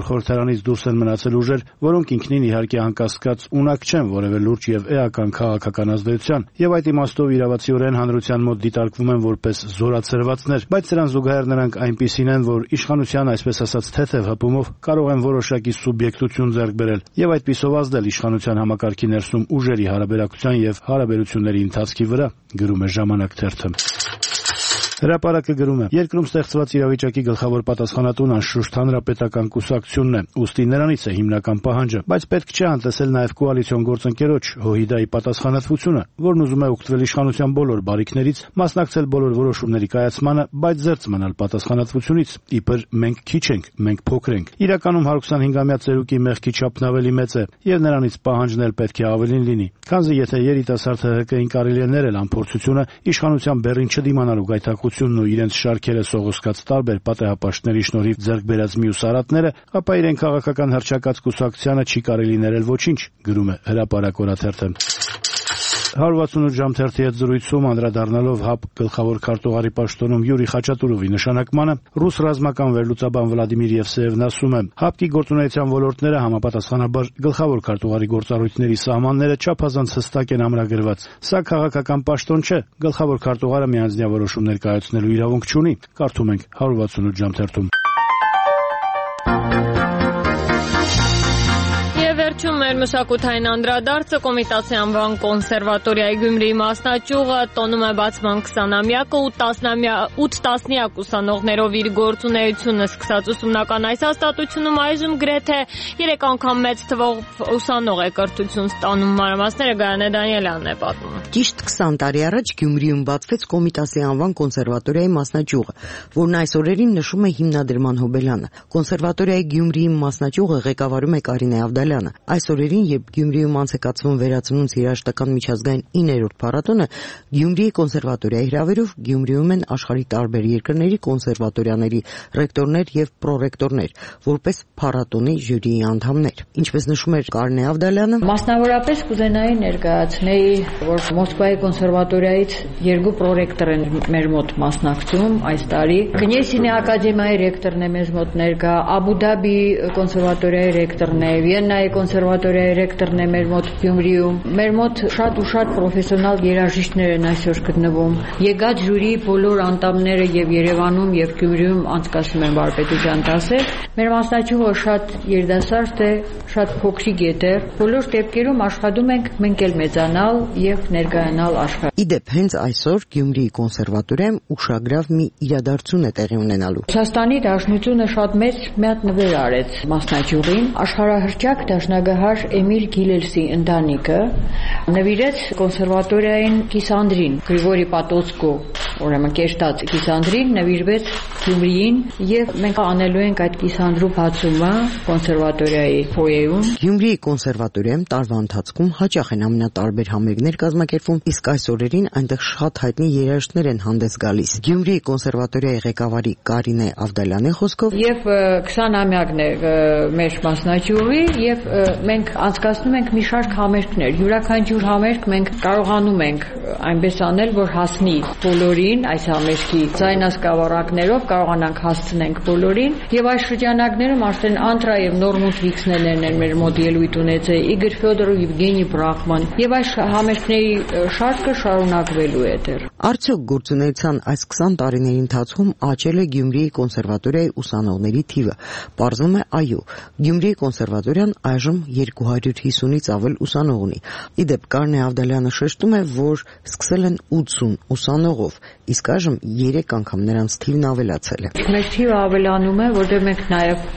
խորհրդարանից դուրս են մնացել ուժեր, որոնք ինքնին իհարկե անկասկած ունակ չեն որևէ լուրջ եւ էական քաղաքական ազդեցության, եւ այդ իմաստով իրավացիորեն հանրության մոտ դիտարկվում են որպես զորացրվածներ, բայց սրան զուգահեռ նրանք այնպիսին են, որ իշխանության այսպես ասած թեթև հպումով կարող են որոշակի սուբյեկտություն ձեռք բերել եւ այդպիսով ազդել իշխանության համակարգի ներսում ուժերի հարաբերակցության եւ հարաբերությունների ընթացքի վրա, գրում է Ժամանակ թերթը։ Հրապարակը գրում է. երկրում ստեղծված իրավիճակի գլխավոր պատասխանատուն անշուշտ հանրապետական կուսակցությունն է, ուստի նրանից է հիմնական պահանջը, բայց պետք չէ անտեսել նաև կոալիցիոն գործընկերոջ ՀՅԴ-ի պատասխանատվությունը, որն ուզում է օգտվել իշխանության բոլոր բարիքներից, մասնակցել բոլոր որոշումների կայացմանը, բայց զերծ մնալ պատասխանատվությունից, իբր մենք քիչ ենք, մենք փոքր ենք։ Իրականում 125-ամյա ծերուկի մեղքի չափն ավելի մեծ է, եւ նրանից պահանջն էլ պետք է ավելին լինի, քանզի եթե երիտասարդ ՀՀԿ-ին կարելի է ներել անփորձությունը իշխանության բեռին չդիմանալու գայթակղությունն ու իրենց շարքերը սողոսկած տարբեր պատեհապաշտների շնորհիվ ձեռք բերած մյուս արատները, ապա իրեն քաղաքական հռչակած կուսակցությանը չի կարելի ներել ոչինչ, գրում է Հրապարակ օրաթերթը։ 168 ժամ թերթի հետ զրույցում անդրադառնալով ՀԱՊ գլխավոր քարտուղարի պաշտոնում Յուրի Խաչատուրովի նշանակմանը, ռուս ռազմական վերլուծաբան Վլադիմիր Եվսեևն ասում է. ՀԱՊԿ-ի գործունեության ոլորտները համապատասխանաբար գլխավոր քարտուղարի գործառույթների սահմանները չափազանց հստակ են ամրագրված։ Սա քաղաքական պաշտոն չէ, գլխավոր քարտուղարը միանձնյա որոշումներ կայացնելու իրավունք չունի, կարդում ենք 168 ժամ թերթում։ Վերջում մեր մշակութային անդրադարձը Կոմիտասի անվան կոնսերվատորիայի Գյումրիի մասնաճյուղը տոնում է բացման 20-ամյակը 8 տասնյակ ուսանողներով իր գործունեությունը սկսած ուսումնական այս հաստատությունում այժմ գրեթե 3 անգամ մեծ թվով ուսանող է կրթություն ստանում։ Մանրամասները Գայանե Դանիելյանն է պատմում։ Ճիշտ 20 տարի առաջ Գյումրիում բացվեց Կոմիտասի անվան կոնսերվատորիայի մասնաճյուղը, որն այս օրերին նշում է հիմնադրման հոբելյանը։ Կոնսերվատորիայի Գյումրիի մասնաճյուղը ղեկավարում է Կարինե Ավդալյանը։ Այս օրերին, երբ Գյումրիում անց է կացվում վերածնունդ երաժշտական միջազգային 9-րդ փառատոնը, Գյումրիի կոնսերվատորիայի հրավերով Գյումրիում են աշխարհի տարբեր երկրների կոնսերվատորիաների ռեկտորներ եւ պրոռեկտորներ, որպես փառատոնի ժյուրիի անդամներ։ Ինչպես նշում էր Կարինե Ավդալյանը, մասնավորապես կուզենայի ներկայացնել, որ Մոսկվայի կոնսերվատորիայից 2 պրոռեկտոր են մեր մոտ մասնակցում այս տարի։ Կնյեսինի ակադեմիայի ռեկտորն է մեզ մոտ ներկա, Աբու Դաբի կոնսերվատորիայի ռեկտորն է, Վիեննայի կոնսերվատորիայի ռեկտորն է մեր մոտ Գյումրիում։ Մեր մոտ շատ ու շատ պրոֆեսիոնալ երաժիշտներ են այսօր գտնվում։ Եկած ժյուրիի բոլոր անդամները եւ Երևանում եւ Գյումրիում անցկացնում են վարպետության դասեր։ Մեր մասնաճյուղը շատ երիտասարդ է, շատ փոքրիկ է։ Բոլոր դեպքերում աշխատում ենք մենք էլ մեծանալ եւ ներկայանալ աշխարհին։ Իդեպ հենց այսօր Գյումրիի կոնսերվատորիայում ուշագրավ մի իրադարձություն է տեղի ունենալու։ Ռուսաստանի Դաշնությունը շատ մեծ մի հատ նվեր արեց մասնաճյուղին, աշխարհահռչակ դաշնագահար Էմիլ Գիլելսի ընտանիքը նվիրեց կոնսերվատորիային Կիսանդրին, Գրիգորի Պատոցկո, ուրեմն կերտած Կիսանդրին նվիրվեց Գյումրիին եւ մենք անելու ենք այդ Կիսանդրու բացումը կոնսերվատորիայի ֆոյեում։ Գյումրիի կոնսերվատորիայում տարվա ընթացքում հաճախ են ամենատարբեր համերգներ կազմակերպվում, իսկ այս օրերին այնտեղ շատ հայտնի երաժիշտներ են հանդես գալիս։ Գյումրիի կոնսերվատորիայի ղեկավարի Կարինե Ավդալյանի խոսքով եւ 20-ամյակն է մեր մասնաճյուղի եւ մենք անցկացնում ենք մի շարք համերգներ։ Յուրաքանչյուր համերգ մենք կարողանում ենք այնպես անել, որ հասնի բոլորին, այս համերգի ձայնասկավառակներով կարողանանք հասցնենք բոլորին եւ այս շրջանակներում արդեն Անդրա եւ Նորմունդ Վիքսներն են մեր մոտ ելույթ ունեցել, Իգոր Ֆյոդորով, Եվգենի Բրախման եւ այս համերգների շարքը շարունակվելու է դեռ։ Արդյոք գործունեության այս 20 տարիների ընթացքում աճել է Գյումրիի կոնսերվատորիայի ուսանողների թիվը։ Պարզվում է այո, Գյումրիի կոնսերվատորիան այժմ 250-ից ավել ուսանող ունի։ Իդեպ Կարինե Ավդալյանը շեշտում է, որ սկսել են 80 ուսանողով, իսկ այժմ 3 անգամ նրանց թիվն ավելացել է։ Մեր թիվը ավելանում է, որտեղ մենք նաև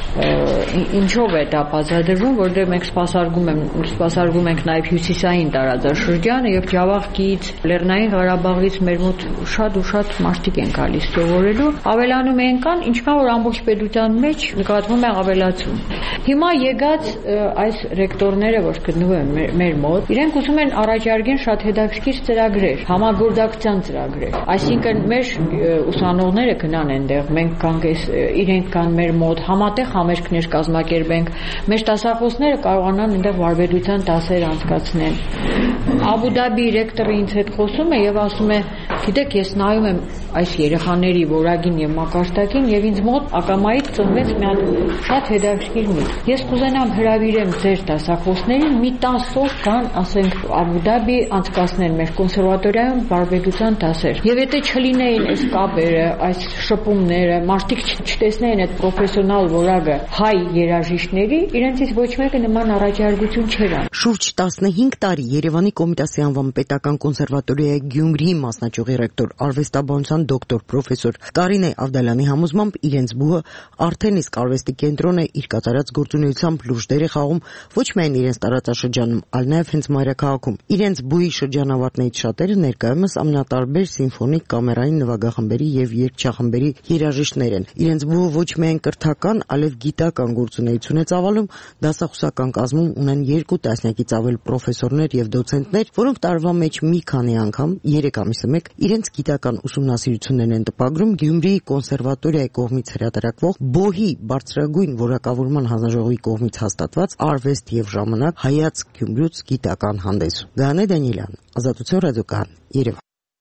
ինչով է դա բացատրվում, որտեղ մենք սպասարկում ենք նաև հյուսիսային տարածաշրջանը եւ Ջավախքից, Լեռնային Ղարաբաղից մեր մոտ շատ ու շատ մարդիկ են գալիս սովորելու, ավելանում են կան, ինչքան որ ամբողջ պետության մեջ նկատվում է ավելացում։ Հիմա եկած այս ռեկտորները, որ գտնվում են մեր մոտ, իրենք ուզում են առաջարկեն շատ հետաքրքիր ծրագրեր, համագործակցության ծրագրեր։ Այսինքն մեր ուսանողները գնան այնտեղ, մենք կանք իրենք կան մեր մոտ, համատեղ համերգներ կազմակերպենք, մեր դասախոսները կարողանան այնտեղ վարպետության դասեր անցկացնեն։ Աբու Դաբի ռեկտորը ինձ հետ խոսում է եւ ասում է, գիտեք, ես նայում եմ այս երեխաների որակին եւ մակարդակին եւ ինձ մոտ ակամայից ծնվեց մի հատ շատ հետաքրքիր միտք։ Ես կուզենամ հրավիրեմ ձեր դասախոսներին մի 10 օր կան, ասենք, Աբու Դաբի անցկացնեն մեր կոնսերվատորիայում վարպետության դասեր։ Եվ եթե չլինեին այս կապերը, այս շփումները, մարդիկ չտեսնեին այդ պրոֆեսիոնալ որակը հայ երաժիշտների, իրենցից ոչ մեկը նման առաջարկություն չէր անում։ Շուրջ 15 տարի Երևանի Կոմիտասի անվան պետական կոնսերվատորիայի Գյումրիի մասնաճյուղի ռեկտոր արվեստաբանության դոկտոր պրոֆեսոր Կարինե Ավդալյանի համոզմամբ իրենց բուհը արդեն իսկ արվեստի կենտրոն է, իր կատարած գործունեությամբ լուրջ դեր է խաղում ոչ միայն իրենց տարածաշրջանում, այլ նաև հենց մայրաքաղաքում։ Իրենց բուհի շրջանավարտներից շատերը ներկայումս ամենատարբեր սիմֆոնիկ, կամերային նվագախմբերի եւ երգչախմբերի երաժիշտներ են։ Իրենց բուհը ոչ միայն կրթական, այլև գիտական գործունեություն է ծավալում, դասախոսական կազմում ունեն 2 տասնյակից ավել պրոֆեսորներ եւ դոցենտներ, որոնք տարվա մեջ մի քանի անգամ 3 ամիսը մեկ իրենց գիտական ուսումնասիրություններն են տպագրում Գյումրիի կոնսերվատորիայի կողմից հրատարակվող բոհի բարձրագույն որակավորման հանձնաժողովի կողմից հաստատված արվեստ եւ ժամանակ հայացք Գյումրուց գիտական հանդես։ Գանե Դանիելյան, Ազատություն ռադիոկայան, Երևան։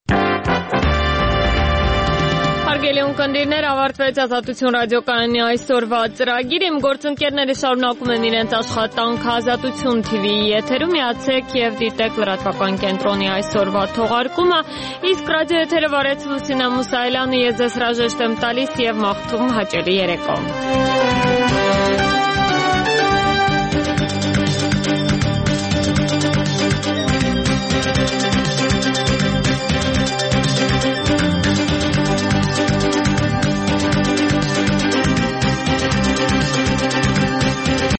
Հարգելի ունկնդիրներ, ավարտվեց Ազատություն ռադիոկայանի այսօրվա ծրագիրը։ Իմ գործընկերները շարունակում են իրենց աշխատանքը Ազատություն TV-ի եթերում, միացեք եւ դիտեք լրատվական կենտրոնի այսօրվա թողարկումը, իսկ ռադիոեթերը վարեց Լուսինե Մուսայելյանը, ես ձեզ հրաժեշտ եմ տալիս եւ մաղթում հաճելի երեկո։